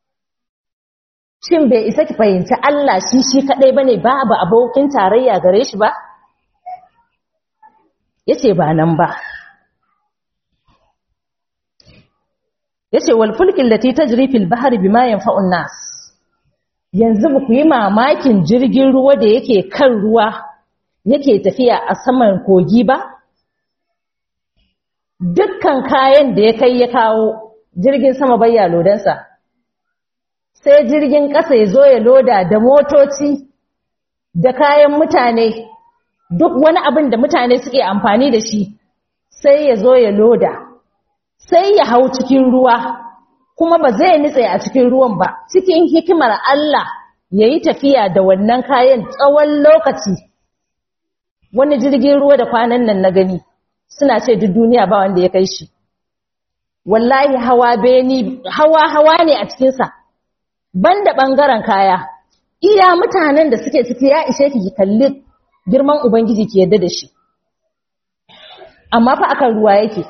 Shin bai isa ki fahimci Allah shi kadai bane babu abokin tarayya gare shi ba? Yace ba nan ba. Yace wal fulkil lati tajri fil bahri bima yanfa'un nas. Yanzu ba ku yi mamakin jirgin ruwa da yake kan ruwa yake tafiya a saman kogi ba? Dukkan kayan da ya kai ya kawo jirgin sama bayya lodansa. Sai jirgin ƙasa ya zo ya loda da motoci da kayan mutane duk wani abin da mutane suke amfani da shi sai ya zo ya loda sai ya hau cikin ruwa kuma ba zai nitse a cikin ruwan ba cikin hikimar Allah ya yi tafiya da wannan kayan tsawon lokaci. Wani jirgin ruwa da kwanan nan na gani suna ce duk duniya ba wanda ya kai shi. Wallahi hawa ne a cikinsa. Banda ɓangaren kaya, iya mutanen da suke ciki ya ishe ki kalli girman Ubangiji ki yadda da shi. Amma fa akan ruwa yake.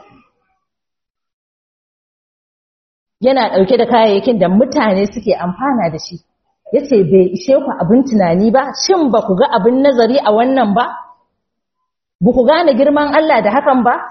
Yana ɗauke da kayayyakin da mutane suke amfana da shi. Yace bai ishe ku abin tunani ba, shin ba ku ga abin nazari a wannan ba? Ba ku gane girman Allah da hakan ba?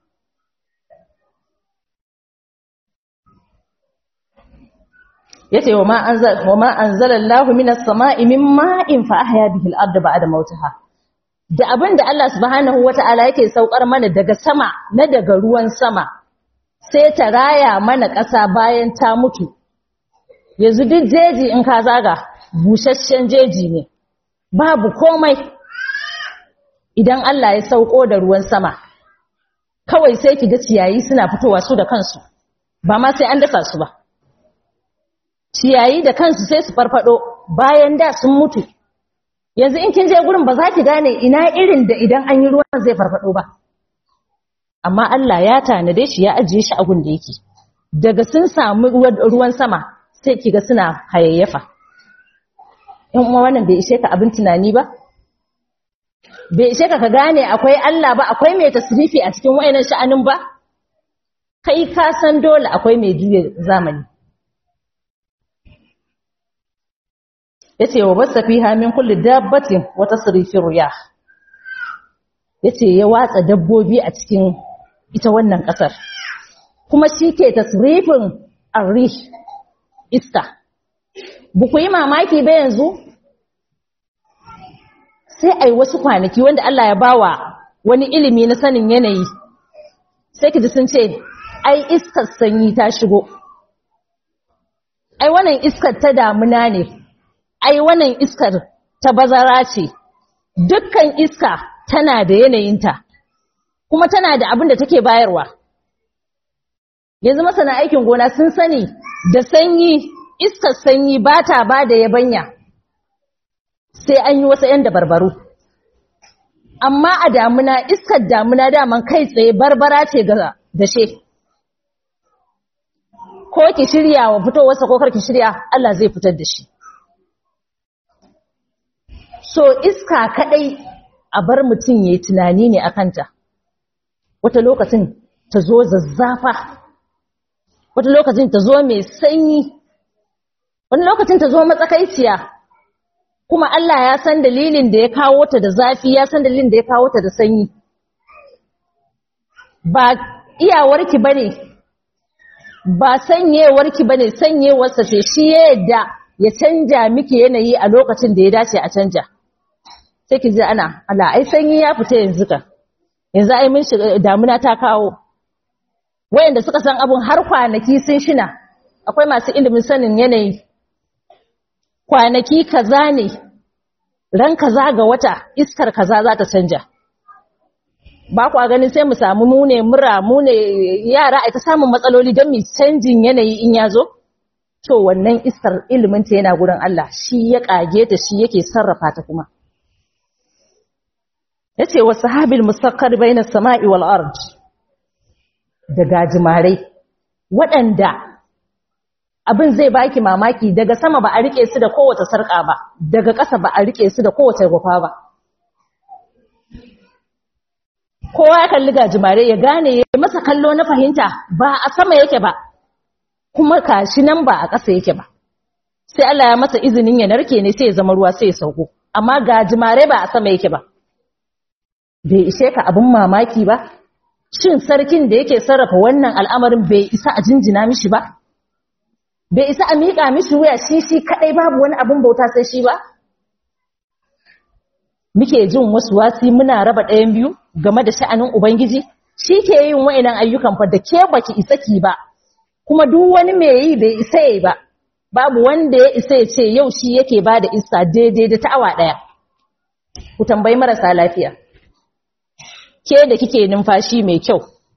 Yace wa ma anzala Allahu minas sama'i min ma'in fa ahya bihi al-ardha ba'da mautaha. Da abinda Allah subhanahu wata'ala yake saukar mana daga sama na daga ruwan sama sai ta raya mana ƙasa bayan ta mutu. Yanzu duk jeji in ka zaga busasshen jeji ne. Babu komai. Idan Allah ya sauko da ruwan sama kawai sai ki ga ciyayi suna fitowa su da kansu. Ba ma sai an dasa su ba. Ciyayi da kansu sai su farfado bayan da sun mutu. Yanzu in kin je gurin ba za ki gane ina irin da idan an yi ruwan zai farfado ba. Amma Allah ya tanade shi ya ajiye shi a gun da yake. Daga sun samu ruwan sama sai kiga suna hayayyafa. In kuma wannan bai ishe ka abin tunani ba? Bai ishe ka gane akwai Allah ba, akwai mai tasrifi a cikin wayannan sha'anin ba? Kai ka san dole akwai mai juye zamani. Yace wa basa fiha min kulli dabbatin wa tasrifir riyah. yace ya watsa dabbobi a cikin ita wannan ƙasar kuma shi ke tasrifin arrih iska. Ba ku yi mamaki ba yanzu sai ai wasu kwanaki wanda Allah ya bawa wani ilimi na sanin yanayi sai ki ji sun ce ai iskar sanyi ta shigo, ai wannan iskar ta damuna ne, ai wannan iskar ta bazara ce. Dukkan iska tana da yanayinta kuma tana da abin da take bayarwa. Yanzu masana aikin gona sun sani da sanyi, iskar sanyi ba ta ba da yabanya sai an yi wasu 'yan dabarbaru. Amma a damuna, iskar damuna daman kai tsaye barbara ce ga dashe. Ko ki shirya wa fitowarsa ko karki shirya, Allah zai fitar da shi. So iska kadai a bar mutum yayi tunani ne akanta. Wata lokacin ta zo zazzafa, wata lokacin ta zo mai sanyi, wani lokacin ta zo matsakaiciya. Kuma Allah ya san dalilin da ya kawo ta da zafi, ya san dalilin da ya kawo ta da sanyi. Ba iyawarki bane, ba sanyewarki bane, sanyewarsa ce shi ya yadda ya canja miki yanayi a lokacin da ya dace a canja. Sai ki ji ana, Allah ai sanyi ya fita yanzu ka. Yanzu ai mun shiga damuna ta kawo. Wayanda suka san abun har kwanaki sun shina. Akwai masu ilimin sanin yanayi. Kwanaki kaza ne, ran kaza ga wata, iskar kaza za ta canja. Ba kwa ganin sai mu samu mune mura, mune yara ai ta samun matsaloli don mu canjin yanayi in ya zo? To wannan iskar ilimin ta yana gurin Allah, shi ya kage ta, shi yake sarrafa ta kuma. Yace wa sahabil musakkar bainas sama'i wal ard, da gajimarai waɗanda abin zai baki mamaki, daga sama ba a rike su da kowace sarƙa ba, daga ƙasa ba a rike su da kowace gufa ba. Kowa ya kalli gajimare ya gane ya masa kallo na fahimta, ba a sama yake ba, kuma kashi nan ba a ƙasa yake ba. Sai Allah ya masa izinin ya narke ne sai ya zama ruwa sai ya sauko, amma gajimare ba a sama yake ba. Bai ishe ka abin mamaki ba? Shin sarkin da yake sarrafa wannan al'amarin bai isa a jinjina mishi ba? Bai isa a miƙa mishi wuya shi kaɗai babu wani abin bauta sai shi ba? Muke jin wasu wasi muna raba ɗayan biyu game da sha'anin Ubangiji, shi ke yin wa'inan ayyukan fa da ke baki isa ki ba, kuma duk wani mai yi bai isa yi ba, babu wanda ya isa ya ce yau shi yake ba da isa daidai da ta awa ɗaya. Ku tambayi marasa lafiya. Ke da kike numfashi mai kyau,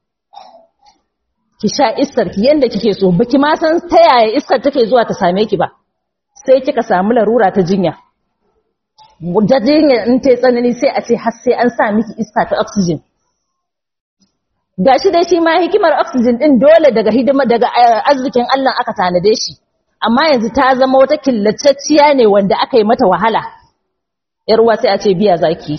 ki sha iskar ki yanda kike so, baki ma san ta yaya iskar take zuwa ta same ki ba, sai kika samu larura ta jinya. Da jinya in ta tsanani sai a ce har sai an sa miki iska ta oxygen. Gashi dai shi ma hikimar oxygen din dole daga hidima daga arzikin Allah aka tanade shi, amma yanzu ta zama wata killatacciya ne wanda aka yi mata wahala. Yar uwa sai a ce biya zaki.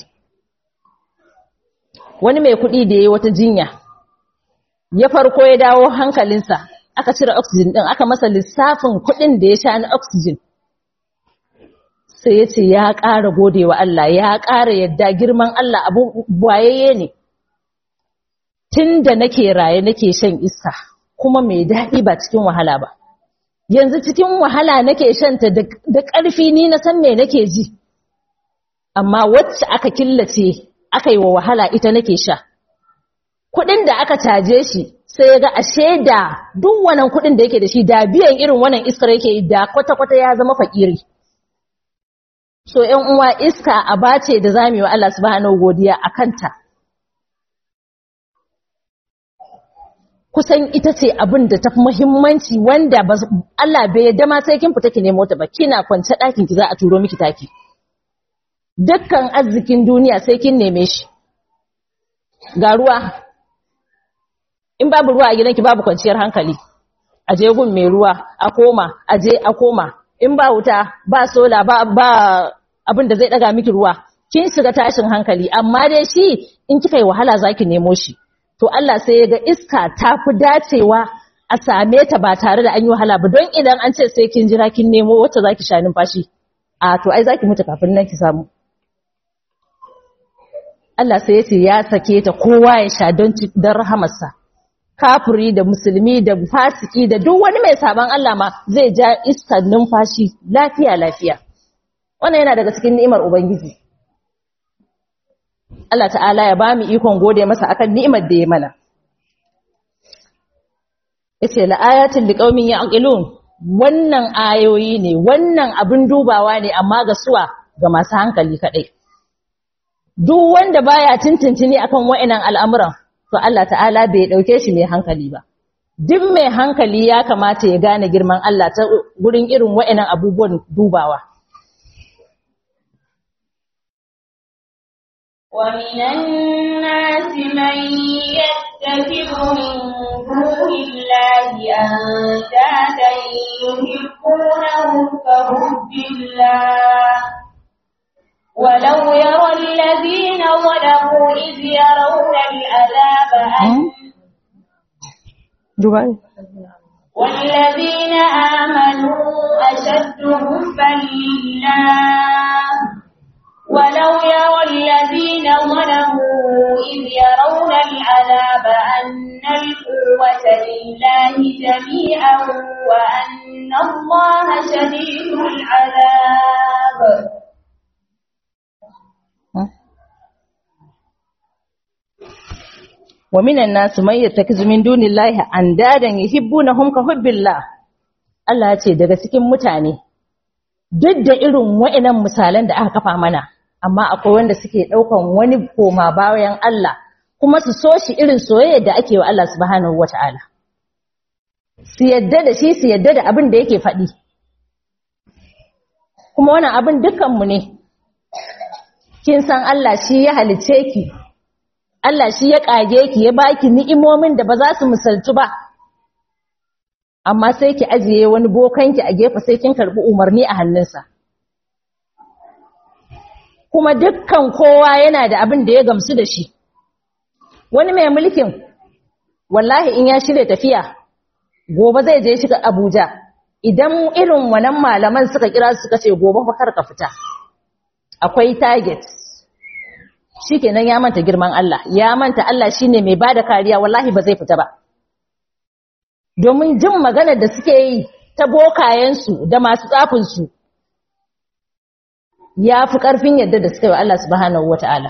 Wani mai kuɗi da yayi wata jinya, ya farko ya dawo hankalinsa, aka cire oxygen din, aka masa lissafin kuɗin da ya sha na oxygen. Sai ya ce ya ƙara godewa Allah, ya ƙara yadda girman Allah abu wayayye ne. Tun da nake raye nake shan iska, kuma mai daɗi ba cikin wahala ba. Yanzu cikin wahala nake shanta da ƙarfi, ni na san me nake ji. Amma wacce aka killace, aka yi wa wahala ita nake sha. Kuɗin da aka caje shi, sai ya ga ashe da duk wannan kuɗin da yake da shi, da biyan irin wannan iskar yake yi, da kwata-kwata ya zama fakiri. So ‘yan uwa, iska aba ce da za mu yi wa Allah subhanahu godiya a kanta. Kusan ita ce abin da ta fi muhimmanci wanda Allah bai yadda ma sai kin fita ki nemo ta ba, kina kwance ɗakin ki za a turo miki taki. Dukkan arzikin duniya sai kin neme shi. Ga ruwa, in babu ruwa a gidanki babu kwanciyar hankali. A je gun mai ruwa, a koma, a je a koma. In ba wuta, ba sola, ba abin da zai daga miki ruwa, kin shiga tashin hankali, amma dai shi in kika yi wahala zaki nemo shi. To Allah sai ya ga iska ta fi dacewa a same ta ba tare da an yi wahala ba, don idan an ce sai kin jira kin nemo wacce zaki sha numfashi, a to ai zaki mutu kafin nan ki samu. Allah sai yace ya sake ta kowa ya sha don rahamarsa. Kafiri da musulmi da fasiki da duk wani mai saban Allah ma zai ja iskar numfashi lafiya. Wannan yana daga cikin ni'imar Ubangiji. Allah ta'ala ya ba mu ikon gode masa akan ni'imar da ya mana. Yace la ayatin liqaumin ya'qilun, wannan ayoyi ne, wannan abin dubawa ne amma ga suwa, ga masu hankali kadai. Duk wanda baya tintintini akan wa'annan al'amuran, to Allah ta'ala bai dauke shi mai hankali ba. Duk mai hankali ya kamata ya gane girman Allah ta gurin irin wa'annan abubuwan dubawa. ومن الناس من يتخذ من دون الله أندادا يحبونهم كحب الله ولو يرى الذين ظلموا إذ يرون العذاب والذين آمنوا أشد حبا لله ولو يرى الذين ظلموا إذ يرون العذاب أن القوة لله جميعا وأن الله شديد العذاب. ومن الناس من يتخذ من دون الله أندادا يحبونهم كحب الله. Allah ya ce daga cikin mutane duk da irin wa'annan misalan da aka kafa mana, amma akwai wanda suke daukan wani koma bayan Allah kuma su so shi irin soyayya da ake wa Allah subhanahu wataala. Su yadda da shi, su yadda da abin da yake faɗi. Kuma wannan abin dukkanmu ne. Kin san Allah shi ya halice ki. Allah shi ya kage ki, ya baki ni'imomin da ba za su misaltu ba. Amma sai ki ajiye wani bokanki a gefe sai kin karbi umarni a hannunsa. Kuma dukkan kowa yana da abin da ya gamsu da shi. Wani mai mulkin wallahi in ya shirya tafiya gobe zai je shiga Abuja, idan irin wannan malaman suka kira suka ce gobe fa kar ka fita, akwai target, shikenan ya manta girman Allah, ya manta Allah shine mai bada kariya, wallahi ba zai fita ba. Domin jin maganar da suke yi ta bokayensu da masu tsafinsu ya fi ƙarfin yadda da suka yi wa Allah subhanahu wata'ala.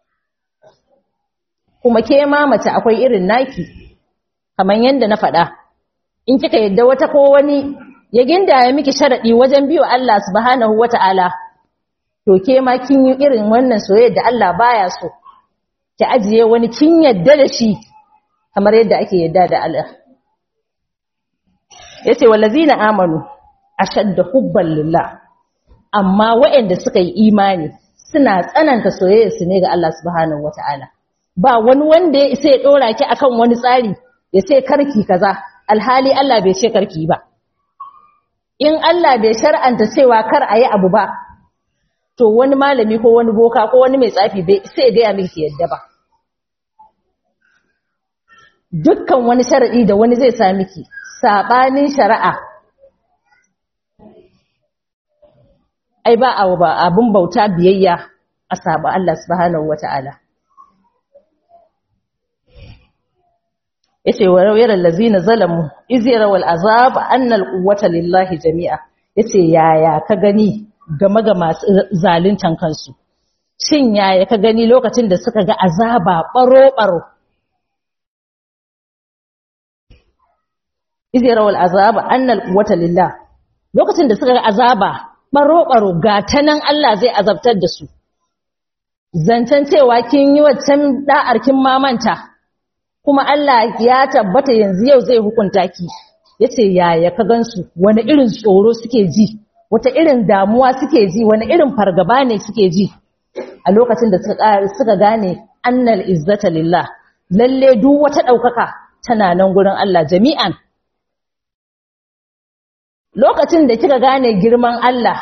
Kuma ke ma mace akwai irin naki, kamar yadda na faɗa, in kika yadda wata ko wani ya gindaya miki sharaɗi wajen biyo Allah subhanahu wata'ala, to ke ma kin yi irin wannan soyayya da Allah baya so, ki ajiye wani kin yadda da shi kamar yadda ake yadda da Allah. Yace wallazina amanu ashadda hubban lillah, amma waɗanda suka yi imani suna tsananta soyayya su ne ga Allah subhanahu wataala. Ba wani wanda ya sai dora ki akan wani tsari ya sai karki kaza alhali Allah bai ce karki ba. In Allah bai shar'anta cewa kar ayi abu ba, to wani malami ko wani boka ko wani mai tsafi bai sai ga ya miki yadda ba. Dukkan wani shar'i da wani zai sa miki sabanin shari'a, ai ba abun bauta biyayya a saba Allah subhanahu wata'ala. Yace wa rawayar allazina zalamu izira wal azab anna al quwwata lillahi jami'a. Yace yaya ka gani game ga masu zaluntan kansu, shin yaya ka gani lokacin da suka ga azaba baro-baro? Izira wal azab anna al quwwata lillah, lokacin da suka ga azaba baro-baro ga tanan Allah zai azabtar da su. Zancen cewa kin yi waccan da'ar kin mamanta, kuma Allah ya tabbata yanzu yau zai hukunta ki. Yace yaya ka gansu, wani irin tsoro suke ji, wata irin damuwa suke ji, wani irin fargaba ne suke ji a lokacin da suka gane annal izzata lillah, lalle duk wata daukaka tana nan gurin Allah jami'an. Lokacin da kika gane girman Allah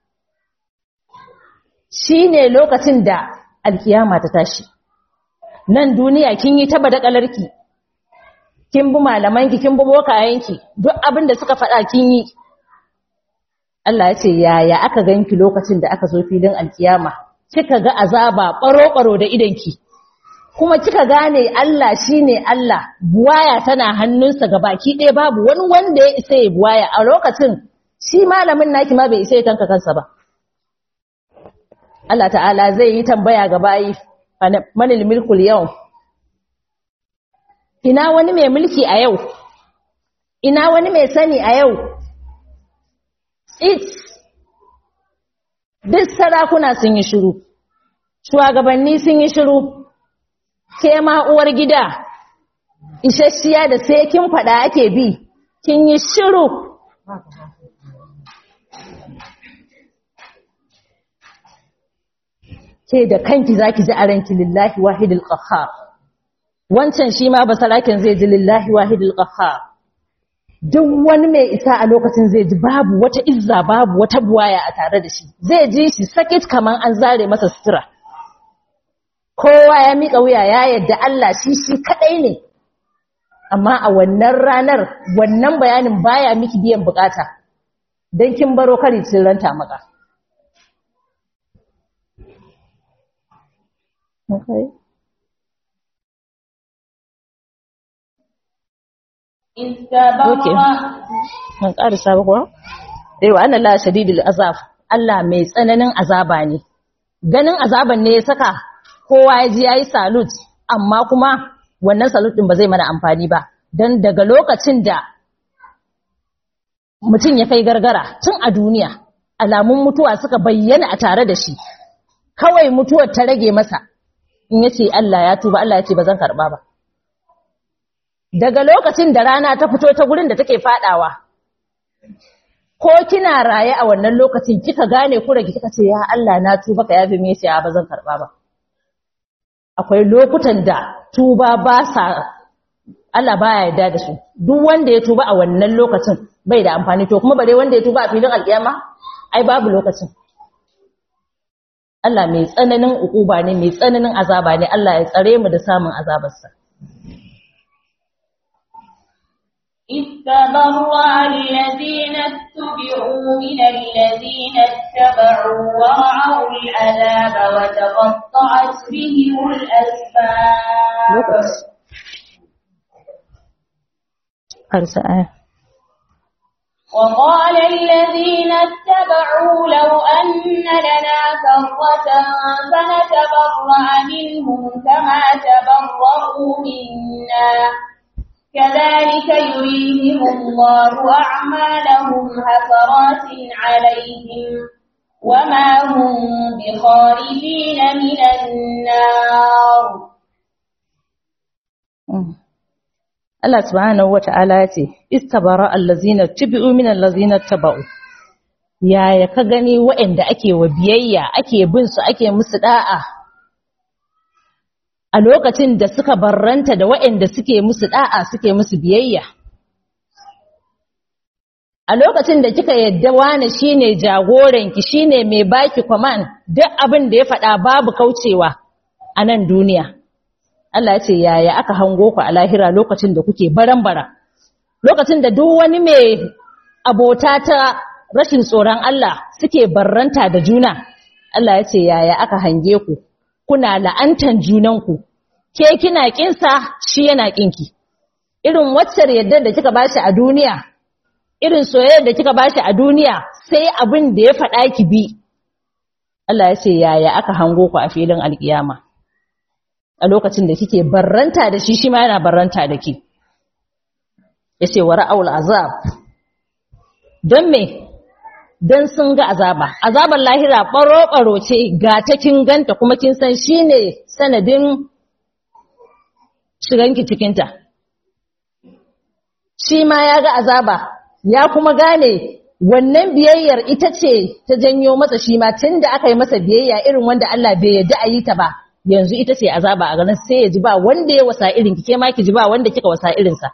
shine lokacin da alkiyama ta tashi. Nan duniya kin yi taba da kalarki, kin bi malamanki, kin bi bokayenki, duk abin da suka faɗa kin yi. Allah ya ce yaya aka ganki lokacin da aka zo filin alkiyama, kika ga azaba baro-baro da idanki kuma kika gane Allah shine Allah, buwaya tana hannunsa gabaki ɗaya, babu wani wanda ya isa ya buwaya a lokacin, shi malamin naki ma bai isa ya tanka kansa ba. Allah ta'ala zai yi tambaya ga bayi, manil mulkul yau, ina wani mai mulki a yau, ina wani mai sani a yau. Duk sarakuna sun yi shiru, shugabanni sun yi shiru, ke ma uwar gida isasshiya da sai kin faɗa ake bi, kin yi shiru. Ke da kanki zaki ji a ranki lillahi wahidul qahhar, wancan shi ma basaraken zai ji lillahi wahidul qahhar. Duk wani mai isa a lokacin zai ji babu wata izza, babu wata buwaya a tare da shi, zai ji shi sakit kaman an zare masa sutura. Kowa ya miƙa wuya ya yadda Allah shi kaɗai ne, amma a wannan ranar wannan bayanin baya miki biyan bukata, don kin baro kari cin ranta maka. Okay. Okay. Mun ƙarisa ba kuwa? Wa anna la shadidul azab. Allah mai tsananin azaba ne. Ganin azaban ne ya saka kowa ya ji yayi salute, amma kuma wannan salute din ba zai mana amfani ba. Dan daga lokacin da mutum ya kai gargara tun a duniya, alamun mutuwa suka bayyana a tare da shi. Kawai mutuwar ta rage masa. In yace Allah ya tuba, Allah ya ce ba zan karba ba. Daga lokacin da rana ta fito ta gurin da take fadawa, ko kina raye a wannan lokacin kika gane kurage kika ce ya Allah na tuba ka yafe me sai ba zan karba ba. Akwai lokutan da tuba ba sa Allah baya yarda da su. Duk wanda ya tuba a wannan lokacin bai da amfani, to kuma bare wanda ya tuba a filin alkiyama ai babu lokacin. Allah mai tsananin ukuba ne, mai tsananin azaba ne, Allah ya tsare mu da samun azabarsa. استبرأ الذين اتبعوا من الذين اتبعوا ورعوا العذاب وتقطعت بهم الأسباب. وقال الذين اتبعوا لو أن لنا كرة فنتبرأ منهم كما تبرأوا منا كذلك يريهم الله أعمالهم حسرات عليهم وما هم بخارجين من النار. Allah subhanahu wata'ala ya ce istabara allazina tubi'u min allazina taba'u. Yaya ka gani waɗanda ake wa biyayya, ake bin su, ake musu da'a a lokacin da suka barranta da waɗanda suke musu da'a, suke musu biyayya. A lokacin da kika yadda wani shine jagoranki, shine mai baki command, duk abin da ya faɗa babu kaucewa a nan duniya. Allah ya ce yaya aka hango ku a lahira lokacin da kuke baran-bara, lokacin da duk wani mai abota ta rashin tsoron Allah suke barranta da juna. Allah ya ce yaya aka hange ku kuna la'antan junanku, ke kina kinsa shi yana kinki. Irin waccar yadda da kika bashi a duniya, irin soyayyar da kika bashi a duniya, sai abin da ya faɗa ki bi. Allah ya ce yaya aka hango ku a filin alkiyama a lokacin da kike barranta da shi, shi ma yana barranta da ki. Yace wa ra'aul azab. Don me? Don sun ga azaba. Azabar lahira baro-baro ce, ga ta kin ganta kuma kin san shine sanadin shiganki cikinta. Shi ma ya ga azaba, ya kuma gane wannan biyayyar ita ce ta janyo masa shi ma tunda aka yi masa biyayya irin wanda Allah bai yarda a yi ta ba. Yanzu ita ce azaba a ganin, sai ya ji ba wanda ya wasa irin ki, ke ma ki ji ba wanda kika wasa irinsa.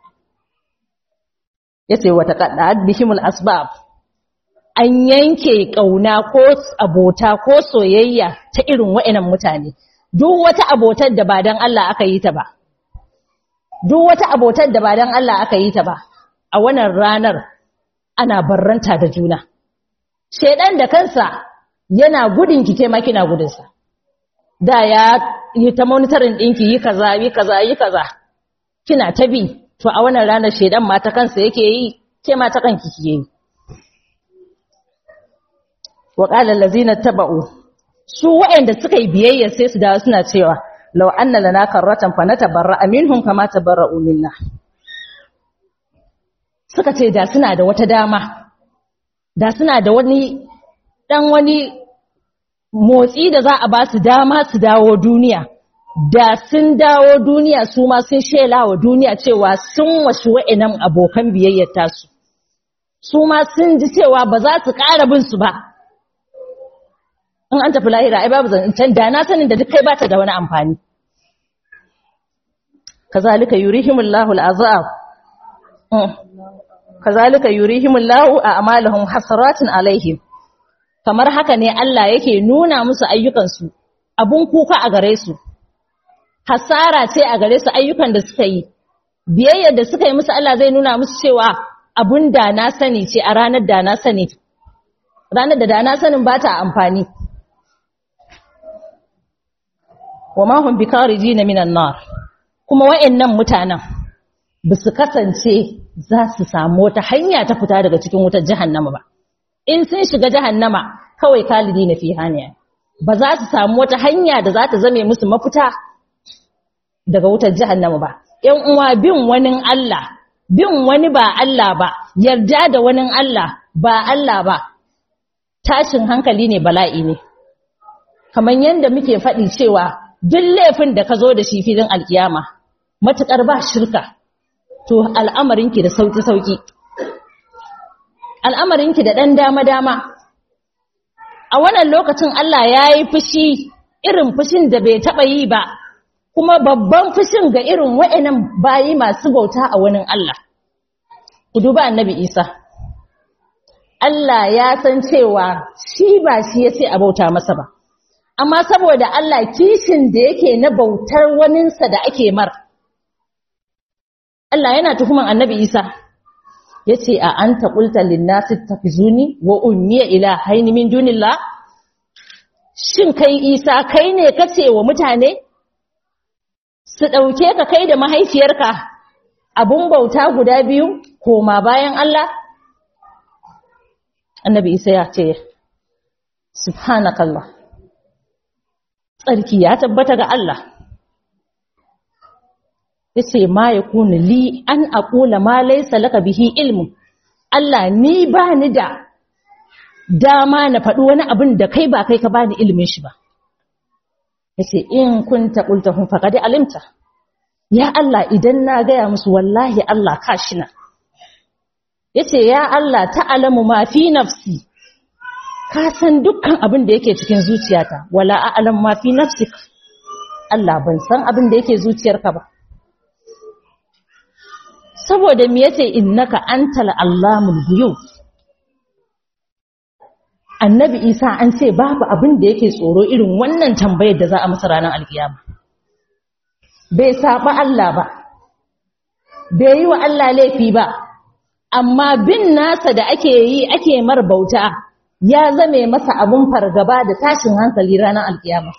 Yace wata qadda'at bihimul asbab. An yanke kauna ko abota ko soyayya ta irin waɗannan mutane. Duk wata abotar da ba dan Allah aka yi ta ba. Duk wata abotar da ba dan Allah aka yi ta ba. A wannan ranar ana barranta da juna. Shedan da kansa yana gudun ki kai ma kina gudun sa da ya yi ta monitoring ɗinki yi kaza kina ta bi to a wannan ranar shedan ma ta kansa yake yi ke ma ta kanki kike yi wa qala allazina taba'u su wa'anda suka yi biyayya sai su dawo suna cewa law anna lana karratan fa natabarra minhum kama tabarra'u minna suka ce da suna da wata dama da suna da wani motsi da za a ba su dama su dawo duniya da sun dawo duniya su ma sun shela wa duniya cewa sun washi wa'annan abokan biyayyar tasu su ma sun ji cewa ba za su ƙara bin su ba in an tafi lahira ai babu zancen da na sanin da duk kai ba ta da wani amfani kazalika yurihimullahu al'azab kazalika yurihimullahu a'malahum hasaratin alaihim kamar haka ne Allah yake nuna musu ayyukansu abun kuka a gare su hasara ce a gare su ayyukan da suka yi biyayyar da suka yi musu Allah zai nuna musu cewa abun da na sani ce a ranar da na sani ranar da na sanin ba ta amfani wa ma hum bikarijina minan nar kuma wayannan mutanen ba su kasance za su samu wata hanya ta fita daga cikin wutar jahannama ba in sun shiga jahannama kawai kalidina fiha ne ba za su samu wata hanya da za ta zame musu mafita daga wutar jahannama ba ƴan uwa bin wani Allah bin wani ba Allah ba yarda da wani Allah ba Allah ba tashin hankali ne bala'i ne kamar yanda muke faɗi cewa duk laifin da ka zo da shi filin alkiyama matukar ba shirka to al'amarinki da sauki al'amarinki da ɗan dama a wannan lokacin Allah ya yi fushi irin fushin da bai taɓa yi ba kuma babban fushin ga irin wa'annan bayi masu bauta a wani Allah ku duba annabi Isa Allah ya san cewa shi ba shi yace a bauta masa ba amma saboda Allah kishin da yake na bautar waninsa da ake mar Allah yana tuhuman annabi Isa yace a anta qulta lin-nasi tafizuni wa ummiya ilahaini min dunillah shin kai Isa kai ne kace wa mutane su dauke ka kai da mahaifiyarka abun bauta guda biyu koma bayan Allah annabi Isa ya ce subhanakallah tsarki ya tabbata ga Allah yace ma yakunu li an aqula ma laysa laka bihi ilmu Allah ni ba ni da dama na faɗi wani abin da kai ba kai ka bani ilimin shi ba yace in kunta qultahu faqad alimta ya Allah idan na gaya musu wallahi Allah kashina yace ya Allah ta'lamu ma fi nafsi ka san dukkan abin da yake cikin zuciyata wala a'lam ma fi nafsik Allah ban san abin da yake zuciyarka ba saboda me yace innaka antal allamul ghuyub annabi Isa an ce babu abin da yake tsoro irin wannan tambayar da za a masa ranar alkiyama bai saba Allah ba bai yi wa Allah laifi ba amma bin nasa da ake yi ake mar bauta ya zame masa abun fargaba da tashin hankali ranar alkiyama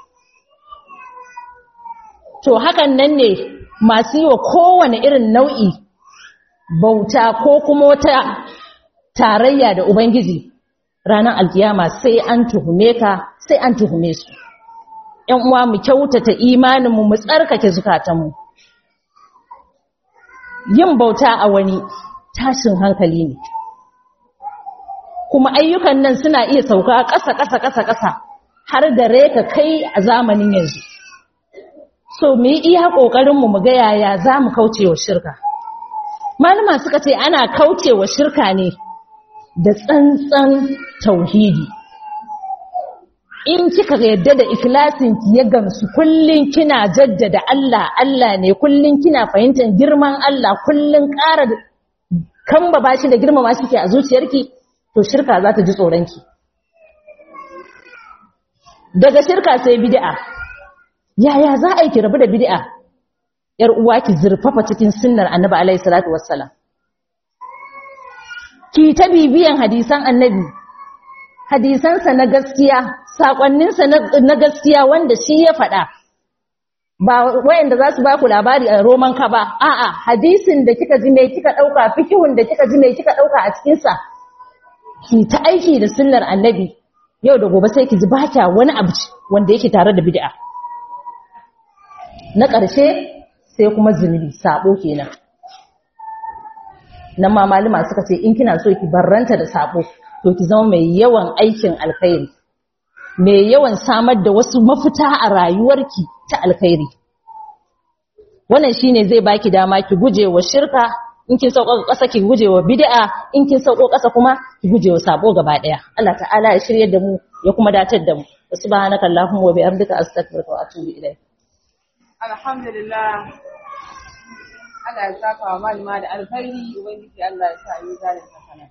to hakan nan ne masu yi wa kowane irin nau'i bauta ko kuma wata tarayya da ubangiji ranar alkiyama sai an tuhume ka sai an tuhume su ƴan uwa mu kyautata imaninmu mu tsarkake zukatanmu yin bauta a wani tashin hankali ne kuma ayyukan nan suna iya sauka ƙasa har da reka kai a zamanin yanzu so mu yi iya ƙoƙarinmu mu ga yaya za mu kauce wa shirka malama suka ce ana kauce wa shirka ne da tsantsan tauhidi in kika yadda da ikhlasin ki ya gamsu kullun kina jaddada Allah Allah ne kullun kina fahimtar girman Allah kullun ƙara kamba bashi da girmama shi ke a zuciyarki to shirka za ta ji tsoron ki daga shirka sai bid'a yaya za a yi ki rabu da bid'a yar uwa ki zurfafa cikin sunnar annabi alaihi salatu wassalam ki ta bibiyan hadisan annabi hadisansa na gaskiya, sakonninsa na gaskiya wanda shi ya faɗa. Ba wayanda za su ba ku labari a roman ka ba, a'a hadisin da kika ji mai kika ɗauka, fikihun da kika ji mai kika ɗauka a cikinsa, ki ta aiki da sunnar annabi, yau da gobe sai ki ji ba kya wani abu wanda yake tare da bid'a. Na ƙarshe sai kuma zunubi, sabo kenan. Nan ma malama suka ce in kina so ki barranta da sabo, to ki zama mai yawan aikin alkhairi, mai yawan samar da wasu mafita a rayuwarki ta alkhairi. Wannan shine zai baki dama ki guje wa shirka, in kin sauko ƙasa ki guje wa bid'a, in kin sauko ƙasa kuma ki guje wa sabo gaba daya. Allah ta'ala ya shirye da mu ya kuma datar da mu. Subhanaka Allahumma wa bihamdika astaghfiruka wa atubu ilayk. Alhamdulillah. Allah ya saka wa malama da alkhairi, ubangiji Allah ya sa yi zarin hasana.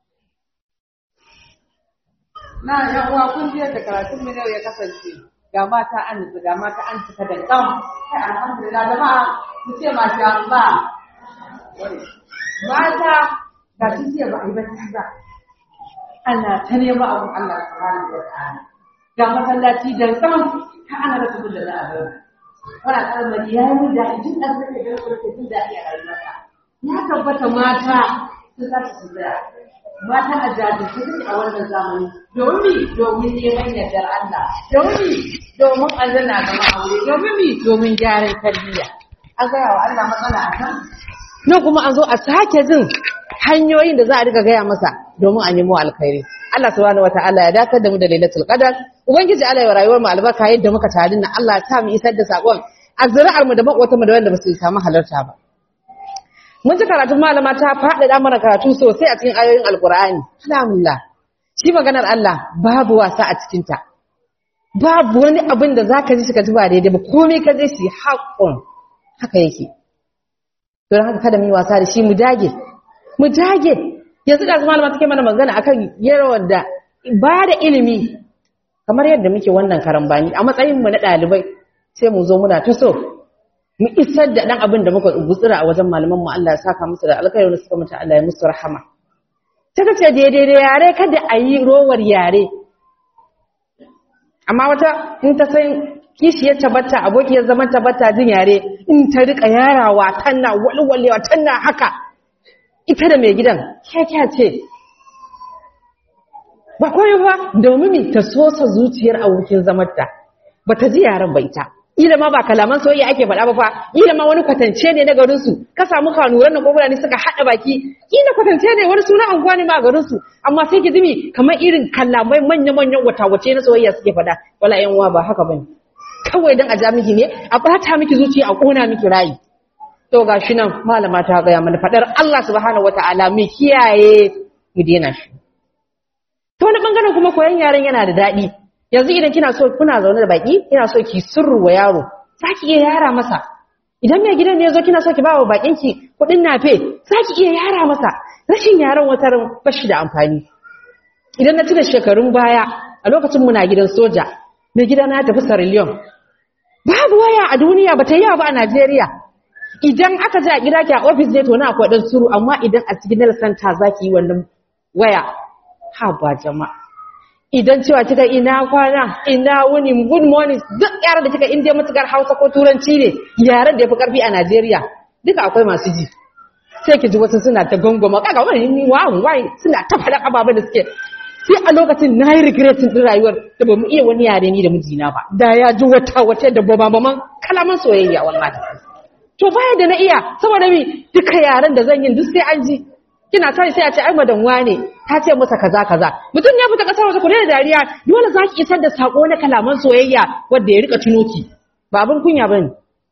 Na yan uwa kun ji da karatun mu yau ya kasance. Ga mata an cika da gam. Alhamdulillah jama'a mu ce masha Allah. Mata ga shi ce ba a yi bacci ba. Ana ta nema abun Allah subhanahu wa ta'ala. Ga masallaci da gam ta ana da kuma da za a bar. Wannan kalmar ya yi da jin da take da kurke jin da iya rayuwa. Ya tabbata mata su za su tsaya. Mata a jajirce suke a wannan zamani domin neman yardar Allah, domin aljanna ga ma'aure, domin gyaran tarbiyya. An gaya wa Allah matsala a kan? Nan kuma an zo a sake jin hanyoyin da za a riga gaya masa domin a nemo alkhairi. Allah subhanahu wataala ya dakar da mu da Lailatul Qadar. Ubangiji Allah ya rayuwar mu albarka yadda muka tarin nan Allah ta mu isar da sakon a zuri'ar mu da makwatan mu da wanda ba su samu halarta ba. Mun ji karatun malama ta faɗaɗa mana karatu sosai a cikin ayoyin Alƙur'ani. Alhamdulillah. Shi maganar Allah babu wasa a cikin ta. Babu wani abin da zaka ji shi ka ji ba daidai ba, komai ka ji shi haƙƙon. Haka yake. Don haka kada mu yi wasa da shi, mu dage. Mu dage. Yanzu da malama take mana magana akan yarawar da ba da ilimi kamar yadda muke wannan karambani a matsayin mu na ɗalibai sai mu zo muna ta so mu isar da dan abin da muka gutsira a wajen malaman mu Allah ya saka musu da alkhairi da suka mutu Allah ya musu rahama. Take ce daidai da yare kada a yi rowar yare. Amma wata in ta san kishiyar tabbata abokiyar zaman tabbata jin yare in ta rika yarawa tana walwalewa tana haka ita da mai gidan kyakkya ce ba koyo ba domin ta sosa zuciyar abokin zamanta ba ta ji yaren ba ita ila ma ba kalaman soyayya ake faɗa ba fa ila ma wani kwatance ne na garin su ka samu kanuran nan ko ne suka hada baki ila kwatance ne wani suna anguwa ne ma garin su amma sai ki dimi kamar irin kalamai manya-manyan wata-wace na soyayya suke faɗa wala yan uwa ba haka bane kawai dan a ja miki ne a bata miki zuciya a kona miki rayi to gashi nan malama ta gaya mana fadar Allah subhanahu wataala mu kiyaye mu dena shi to wani bangaren kuma koyon yaren yana da dadi yanzu idan kina so kuna zaune da baki kina so ki sirru wa yaro saki iya yara masa idan mai gidan ne yazo kina so ki ba wa bakin ki kudin nafe saki iya yara masa rashin yaran wata bashi da amfani idan na tuna shekarun baya a lokacin muna gidan soja mai gidana ya tafi Sierra Leone babu waya a duniya bata yi ba a Najeriya idan aka je a gida ki a office ne to na akwai dan suru amma idan a signal center zaki yi wannan waya ha ba jama'a idan cewa kika ina kwana ina wuni good morning duk yaran da kika inda mutukar Hausa ko Turanci ne yaran da yafi karfi a Najeriya duka akwai masu ji sai ki ji wasu suna ta gongoma kaga wani wai suna ta faɗa ababen da suke sai a lokacin nayi regretin din rayuwar da bamu iya wani yare ni da mijina ba da ya ji wata da babaman kalaman soyayya wallahi to baya da na iya saboda mi duka yaran da zan yi duk sai an ji kina sai a ce ai madan wane ta ce masa kaza kaza mutum ya fita kasar waje ku da dariya dole zaki isar da sako na kalaman soyayya wanda ya rika tunoki ba abin kunya bane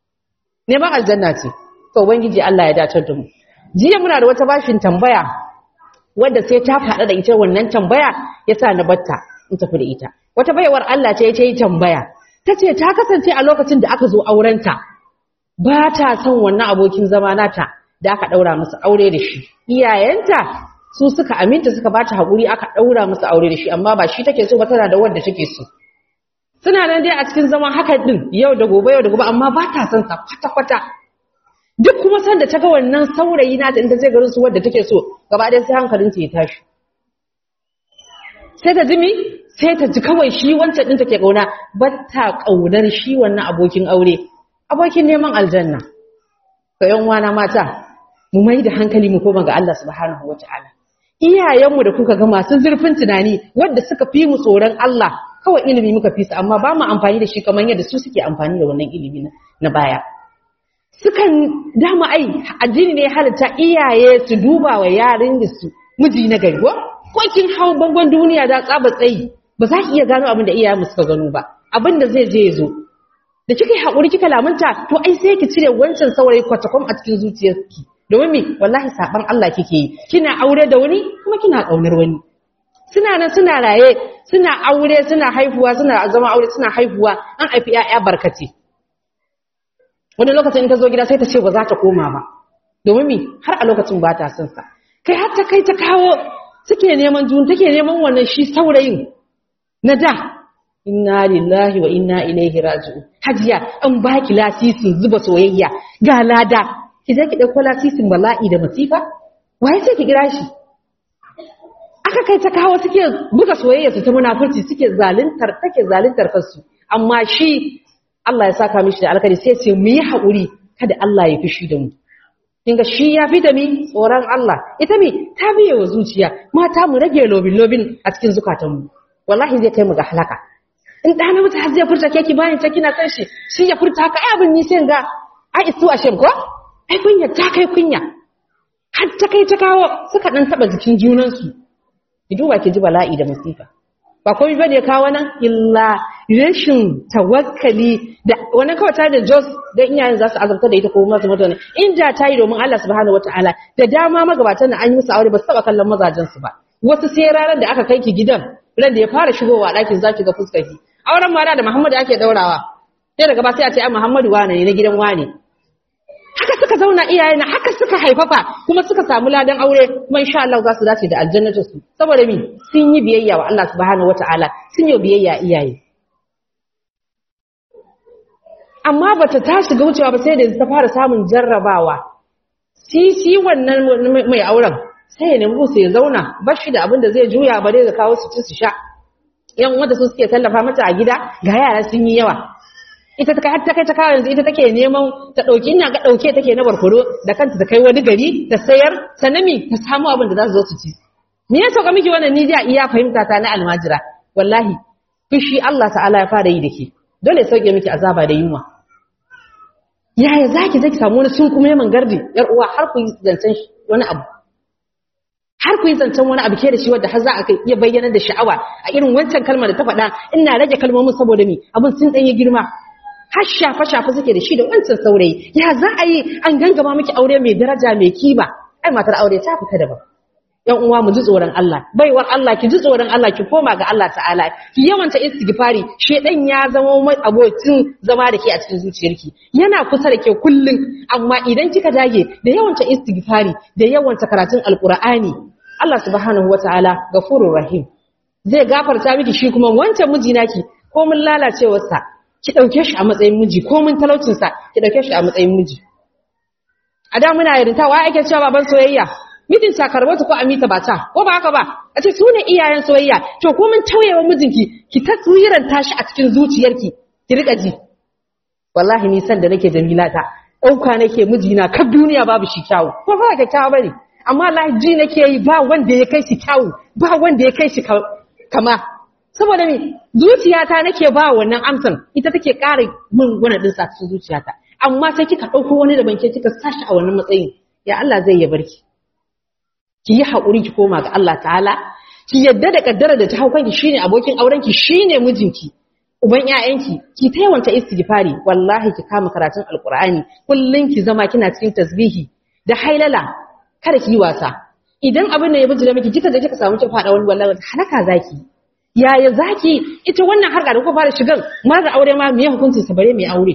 neman aljanna ce to ubangiji Allah ya dace da mu jiya muna da wata bashin tambaya wanda sai ta faɗa da ita wannan tambaya yasa na batta in tafi da ita wata baiwar Allah ce ta yi tambaya tace ta kasance a lokacin da aka zo aurenta ba ta son wannan abokin zama nata da aka daura masa aure da shi iyayenta su suka aminta suka bata hakuri aka daura masa aure da shi amma ba shi take so ba tana da wanda take so suna nan dai a cikin zaman haka din yau da gobe amma ba ta son sa kwata duk kuma san da ta ga wannan saurayi nata inda zai garin su wanda take so gaba ɗaya sai hankalin ta ya tashi sai ta ji mi sai ta ji kawai shi wancan din take kauna ba ta kaunar shi wannan abokin aure abokin neman aljanna ga yan wana mata mu mai da hankali mu koma ga Allah subhanahu wataala iyayenmu da kuka ga masu zurfin tunani wanda suka fi mu tsoron Allah kawai ilimi muka fi su amma ba mu amfani da shi kamar yadda su suke amfani da wannan ilimi na baya sukan dama ai addini ne halitta iyaye su duba wa yarin su miji na gari ko kin hau bangon duniya da tsaba tsayi ba za ki iya gano abin da iyayenmu suka gano ba abin da zai je ya zo da kika yi haƙuri kika lamunta to ai sai ki cire wancan saurayi kwatakwam a cikin zuciyarki domin me wallahi saban Allah kike yi kina aure da wani kuma kina kaunar wani suna nan suna raye suna aure suna haihuwa suna zama aure suna haihuwa an haifi ƴaƴa barkati wani lokacin in ta zo gida sai ta ce ba za ta koma ba domin me har a lokacin ba ta son sa kai har ta kai ta kawo suke neman take neman wannan shi saurayin na da inna lillahi wa inna ilaihi raji'un hajiya an baki lasisin zuba soyayya ga lada ki je ki dauko lasisin bala'i da masifa waye ce ki kira shi aka kai ta kawo suke buga soyayya su ta munafurci take zaluntar kansu amma shi Allah ya saka mishi da alkhairi sai ce mu yi haƙuri kada Allah ya fishi da mu kinga shi ya fi da mi tsoron Allah ita mi ta biye wa zuciya mata mu rage lobin a cikin zukatanmu wallahi zai kai mu ga halaka in da namiji har zai furta keki bayan ta kina san shi ya furta haka ai abin ni sai ga ai isu a shem ko ai kunya ta kai kunya har ta kai ta kawo suka dan taba jikin junan su ki duba ki ji bala'i da musifa ba komai bane kawo nan illa rashin tawakkali da wani kawai ta da jos dan iyayen za su azabta da ita ko masu mutane inda ta yi domin Allah subhanahu wataala da dama magabatan da an yi musu aure ba su taba kallon mazajen su ba wasu sai ranar da aka kai ki gidan ran da ya fara shigowa ɗakin zaki ga fuskar ki auren mara da Muhammadu ake daurawa sai daga ba sai a ce ai Muhammadu wane ne na gidan wane haka suka zauna iyaye na haka suka haifafa kuma suka samu ladan aure kuma insha Allah za su dace da aljannatu su saboda mi sun yi biyayya wa Allah subhanahu wataala sun yi biyayya iyaye amma bata tashi ga wucewa ba sai da ta fara samun jarrabawa shi wannan mai auren sai ya nemi su ya zauna bashi da abin da zai juya bare da kawo su ci su sha yan wanda su suke tallafa mata a gida ga yara sun yi yawa ita ta kai ta kawo yanzu ita take neman ta dauki ina ga dauke take na barkoro da kanta ta kai wani gari ta sayar sanami ta samu abin da za su zo su ci me ya sauka miki wannan ni da iya fahimta ta na almajira wallahi fushi Allah ta'ala ya fara yi da ke dole sauke miki azaba da yunwa yaya zaki samu wani sun kuma yaman gardi yar uwa har ku yi zancen wani abu har ku yi zancen wani abu ke da shi wanda har za a iya bayyana da sha'awa a irin wancan kalmar da ta faɗa ina rage kalmomin saboda me abin sun ɗanyi girma har shafa suke da shi da wancan saurayi ya za a yi an gangama miki aure mai daraja mai kima ai matar aure ta fita daban yan uwa mu ji tsoron Allah baiwar Allah ki ji tsoron Allah ki koma ga Allah ta'ala ki yawanta istighfari shedan ya zama mai abokin zama da ke a cikin zuciyarki yana kusa da ke kullun amma idan kika dage da yawanta istighfari da yawanta karatun alqur'ani Allah subhanahu wataala gafurur rahim zai gafarta miki shi kuma wancan miji naki ko mun lalacewar sa ki dauke shi a matsayin miji ko mun talaucin sa ki dauke shi a matsayin miji a da muna yarinta wai ake cewa baban soyayya mijin sakarbata ko amita bata ko ba haka ba a ce su ne iyayen soyayya to ko mun tauyewa mijinki ki taswiran tashi a cikin zuciyarki ki rika ji wallahi ni san da nake Jamila ta dauka nake mijina kar duniya babu shi kyawu ko ba kyakkyawa bane amma wallahi ji nake yi ba wanda ya kai shi kyawu ba wanda ya kai shi kama saboda me zuciyata nake ba wannan amsan ita take ƙara min wannan din sa cikin zuciyata amma sai kika dauko wani da banke kika sashi a wannan matsayin ya Allah zai ya barki ki yi haƙuri ki koma ga Allah ta'ala ki yadda da kaddara da ta hau kanki shine abokin aurenki shine mijinki uban ƴaƴanki ki taiwanta istighfari wallahi ki kama karatun alqur'ani kullun ki zama kina cikin tasbihi da hailala kada ki yi wasa idan abin ne ya bijira miki kika je kika samu ki fada wani wallahi halaka zaki yaya zaki ita wannan harka da kuka fara shigan mara aure ma me hukuncin sa bare mai aure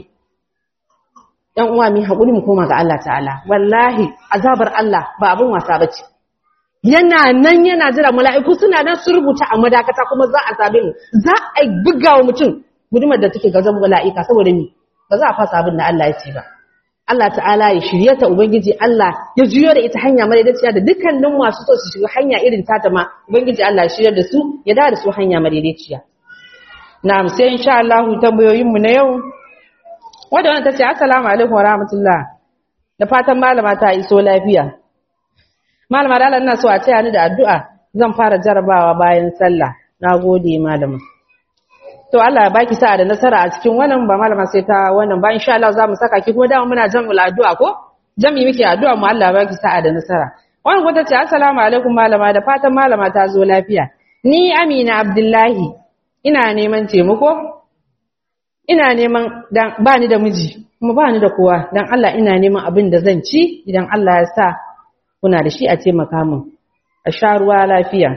dan uwa mi haƙuri mu koma ga Allah ta'ala wallahi azabar Allah ba abin wasa bace yana nan yana jira mala'iku suna nan su rubuta a madakata kuma za a zabe mu za a buga wa mutum gudumar da take gaban mala'ika saboda ni ba za a fasa abin da Allah ya ce ba Allah ta'ala ya shirye ta ubangiji Allah ya juyo da ita hanya madaidaiciya da dukkanin masu so su shiga hanya irin tata ma ubangiji Allah ya shirye da su ya dawo da su hanya madaidaiciya. Na'am, sai insha Allah tambayoyin mu na yau wanda wannan tace assalamu alaikum wa rahmatullah, da fatan malama ta iso lafiya. Malama da Allah ina so a taya ni da addu'a, zan fara jarabawa bayan sallah. Nagode malama. To Allah ya baki sa'a da nasara a cikin wannan, ba malama sai ta wannan ba, insha Allah za mu saka ki kuma dama muna jam'ul addu'a ko jami muke addu'a mu Allah ya baki sa'a da nasara. Wannan kuma tace assalamu alaikum malama, da fatan malama ta zo lafiya. Ni Amina Abdullahi ina neman taimako, ina neman dan bani da miji kuma bani da kowa, dan Allah ina neman abin da zan ci, idan Allah ya sa kuna da shi a taimaka min a sha ruwa lafiya.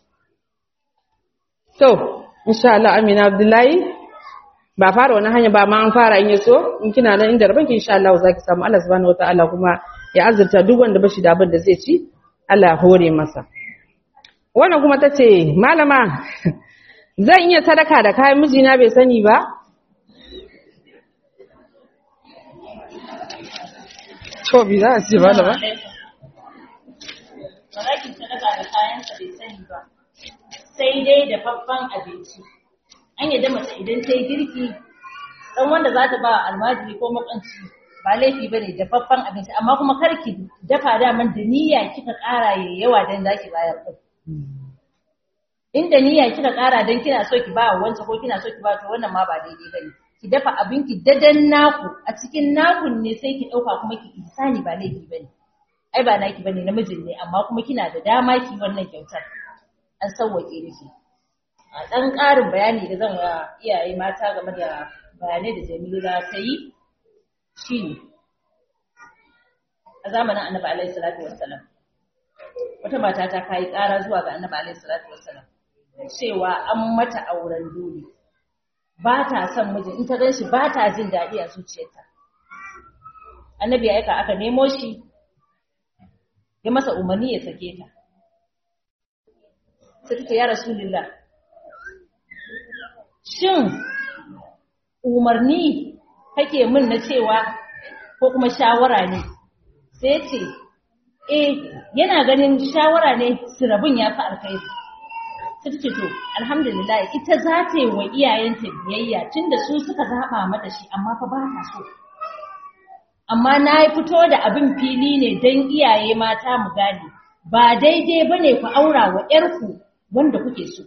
To insha Allah Amina Abdullahi ba fara wani hanya ba, ma an fara in yaso in kina nan inda rabanki insha Allah zaki samu. Allah subhanahu wataala kuma ya azurta duk wanda bashi da abin da zai ci, Allah ya hore masa. Wannan kuma tace malama zan iya sadaka da kayan mijina bai sani ba? To bi za a ce malama? Ba za ki sadaka da kayansa bai sani ba, sai dai da faffan abinci. An yadda mace idan ta yi girki, ɗan wanda za ta ba almajiri ko makanci ba laifi ba ne da faffan abinci, amma kuma kar ki dafa daman da niyya kika ƙara yawa don za ki bayar ɗin. Inda niyya kika ƙara don kina so ki ba wancan ko kina so ki ba to wannan ma ba daidai ba ne. Ki dafa abinki dadan naku, a cikin nakun ne sai ki ɗauka kuma ki ihsani ba laifi ba ne. Ai ba naki ba ne, namijin ne, amma kuma kina da dama ki wannan kyautar. An sauwaƙe miki. A ɗan ƙarin bayani da zan wa iyaye mata game da bayanai da Jamila ta yi shi ne, a zamanin Annabi alaihi salatu wassalam, wata mata ta kai ƙara zuwa ga Annabi alaihi salatu wassalam cewa an mata auren dole, ba ta son mijin, in ta gan shi ba ta jin daɗi a zuciyarta. Annabi ya aika aka nemo shi, ya masa umarni ya sake ta. Sai take ya Rasulullah, shin umarni kake min na cewa ko kuma shawara ne? Sai ce yana ganin shawara ne, sirabin ya fi alkhairi. Sai take to alhamdulillah, ita za ta yi wa iyayenta biyayya tunda su suka zaba mata shi, amma fa ba ta so. Amma na yi fito da abin fili ne don iyaye mata mu gane, ba daidai bane ku aura wa 'yarku wanda kuke so.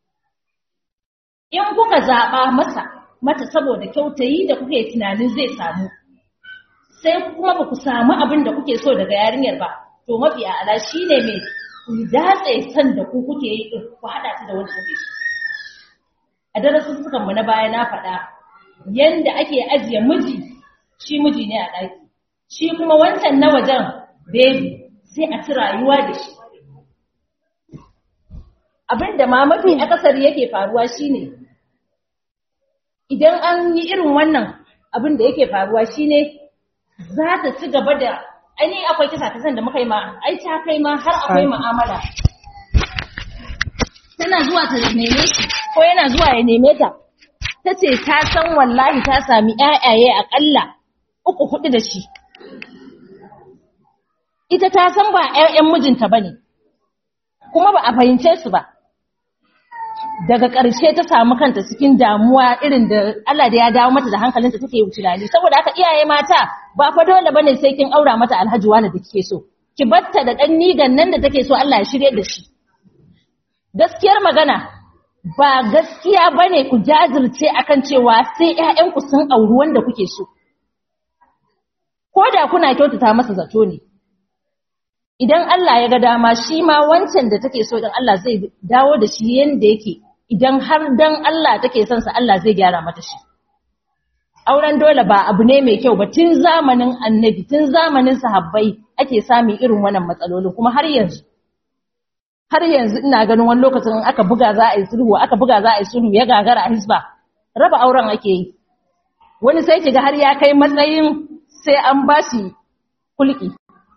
In kuka zaɓa mata saboda kyautayi da kuke tunanin zai samu, sai kuma ba ku samu abin da kuke so daga yarinyar ba, to mafi a'ala shi ne mai ku datse san da ku kuke yi ɗin ku haɗa ta da wanda kuke so. A darasussukanmu na baya na faɗa yanda ake ajiye miji, shi miji ne a ɗaki, shi kuma wancan na wajen baby, sai a ci rayuwa da shi. Abin da ma mafi akasari yake faruwa shine idan an yi irin wannan abin da yake faruwa shine za ta ci gaba da ainihin akwai kisa kasan da muka yi ma ai ta kai ma har akwai mu'amala, tana zuwa ta neme shi ko yana zuwa ya neme ta, ta ce ta san wallahi ta sami ƴaƴaye aƙalla 3-4 da shi, ita ta san ba ƴaƴan mijinta bane kuma ba a fahimce su ba. Daga ƙarshe ta samu kanta cikin damuwa irin da Allah da ya dawo mata da hankalinta take tunani. Saboda haka iyaye mata ba fa dole bane sai kin aura mata alhaji wani da kike so. Ki batta da dan nigan nan da take so, Allah ya shirye da shi. Gaskiyar magana ba gaskiya bane ku jajirce akan cewa sai ƴaƴanku sun auri wanda kuke so. Ko da kuna kyautata masa zato ne. Idan Allah ya ga dama shi ma wancan da take so dan Allah zai dawo da shi yanda yake, idan har dan Allah take son sa Allah zai gyara mata shi. Auren dole ba abu ne mai kyau ba, tun zamanin Annabi, tun zamanin sahabbai ake samun irin wannan matsalolin, kuma har yanzu ina ganin wani lokacin aka buga za a yi sulhu ya gagara a hisba, raba auren ake yi. Wani sai kiga har ya kai matsayin sai an bashi kulki,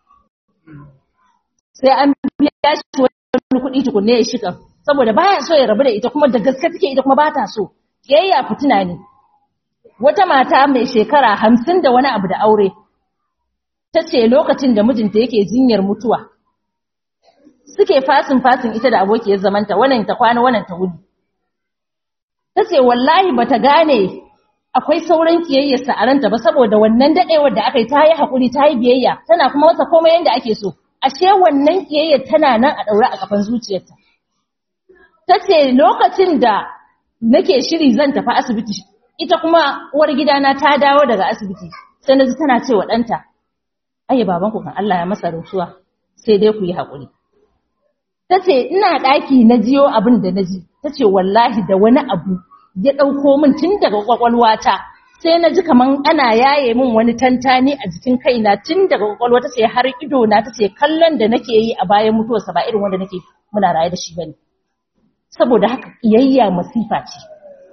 sai an biya shi wani kuɗi tukunne ya shiga, saboda baya so ya rabu da ita, kuma da gaske take ita kuma ba ta so. Kiyayya fitina ne. Wata mata mai shekara 50 da wani abu da aure, ta ce lokacin da mijinta yake jinyar mutuwa suke fasin ita da abokiyar zamanta wannan ta kwana wannan ta gudu. Ta ce wallahi bata gane akwai sauran kiyayyarsa a ranta ba saboda wannan dadewar da aka yi ta yi haƙuri ta yi biyayya tana kuma masa komai yadda ake so. Ashe wannan kiyayyar tana nan a ɗaure a kafan zuciyarta. Ta ce lokacin da nake shiri zan tafi asibiti ita kuma uwar gidana ta dawo daga asibiti sai na ji tana ce wa ɗanta ai babanku kan Allah ya masa rasuwa sai dai ku yi haƙuri. Ta ce ina ɗaki na jiyo abin da na ji ta ce wallahi da wani abu ya ɗauko min tun daga ƙwaƙwalwata sai na ji kaman ana yaye min wani tantani a jikin kaina tun daga ƙwaƙwalwa ta ce har ido na ta ce kallon da nake yi a bayan mutuwarsa ba irin wanda nake muna raye da shi bane. Saboda haka kiyayya masifa ce.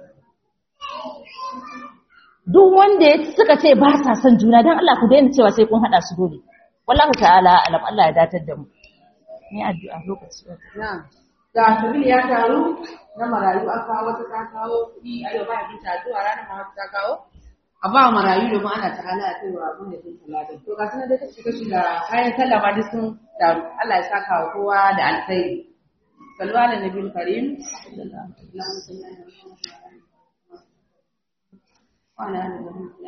Duk wanda suka ce ba sa son juna dan Allah ku daina cewa sai kun hada su dole. Wallahi ta'ala alam Allah ya datar da mu. Ni addu'a lokaci. Na'am. Da sabil ya taru na marayu an kawo wata ta kawo kuɗi a yau ba ya ta addu'a ranar ma wata ta kawo. A ba marayu domin ana ta hala a cewa abin da sun talata. To ga sanar da kashi da kayan sallah ma duk sun taru. Allah ya saka wa kowa da alkhairi. صلوا على النبي الكريم صلى الله عليه وسلم وعلى آله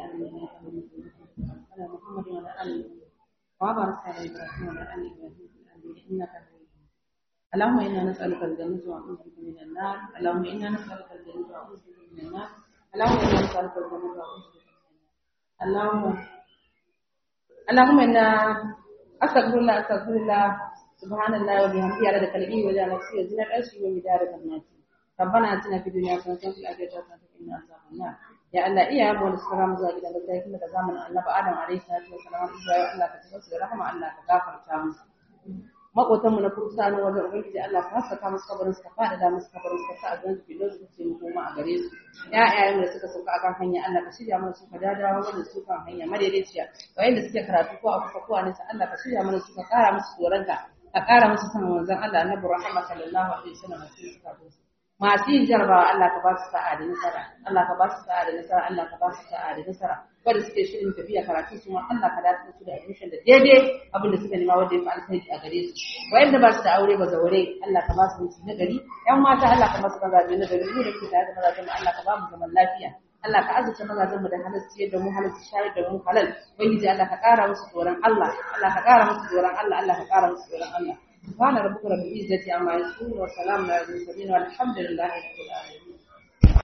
وعلى محمد وعلى آله وبارك على إبراهيم وعلى آل إبراهيم إنك حميد مجيد. اللهم إنا نسألك الجنة ونعوذ بك من النار. اللهم إنا نسألك الجنة ونعوذ بك من النار. اللهم إنا نسألك الجنة ونعوذ بك من النار. اللهم إنا أستغفر الله سبحان الله وبحمده على كلمه وجعل نفسي وزن العرش ومدار كلماته. ربنا اتنا في الدنيا حسنه وفي الاخره حسنه وقنا عذاب النار. يا الله iya mu da suka mu zuwa gidan da kuma da zamanin Annabi Adam alaihi salatu wasallam ya Allah ka tsaya su rahama Allah ka gafarta musu. Makotan mu na kursa ne wajen ubangiji Allah ka haskaka musu kabarin su ka fada da musu kabarin su ka sa azan su bido su ce mu koma a gare su. Ya ayayen da suka sauka akan hanya Allah ka shirya mana su ka dadawa wanda su kan hanya madaidaiciya. Wayanda suke karatu ko a kusa ko a nesa Allah ka shirya mana su ka kara musu tsoronka. A ƙara musu san manzon Allah Annabi Muhammad sallallahu alaihi wasallam sai suka zo masu yin jarabawa Allah ka ba su sa'a da nasara Allah ka ba su sa'a da nasara Allah ka ba su sa'a da nasara wanda suke shirin tafiya karatu su ma Allah ka dace su da admission da daidai abin da suka nema wanda ya fi alkhairi a gare su wayanda ba su da aure ba zaure Allah ka ba su mutu na gari ƴan mata Allah ka ba su mazaje na gari mu da kuke tare da mazajen mu Allah ka ba mu zaman lafiya Allah ka azurta mazajen mu da halarci da mu halarci shayar da mu halal ubangiji Allah ka ƙara musu tsoron Allah Allah ka ƙara musu tsoron Allah Allah ka ƙara musu tsoron Allah subhana rabbika rabbil izzati amma yasifun wa salamun alal mursalin walhamdulillahi rabbil alamin.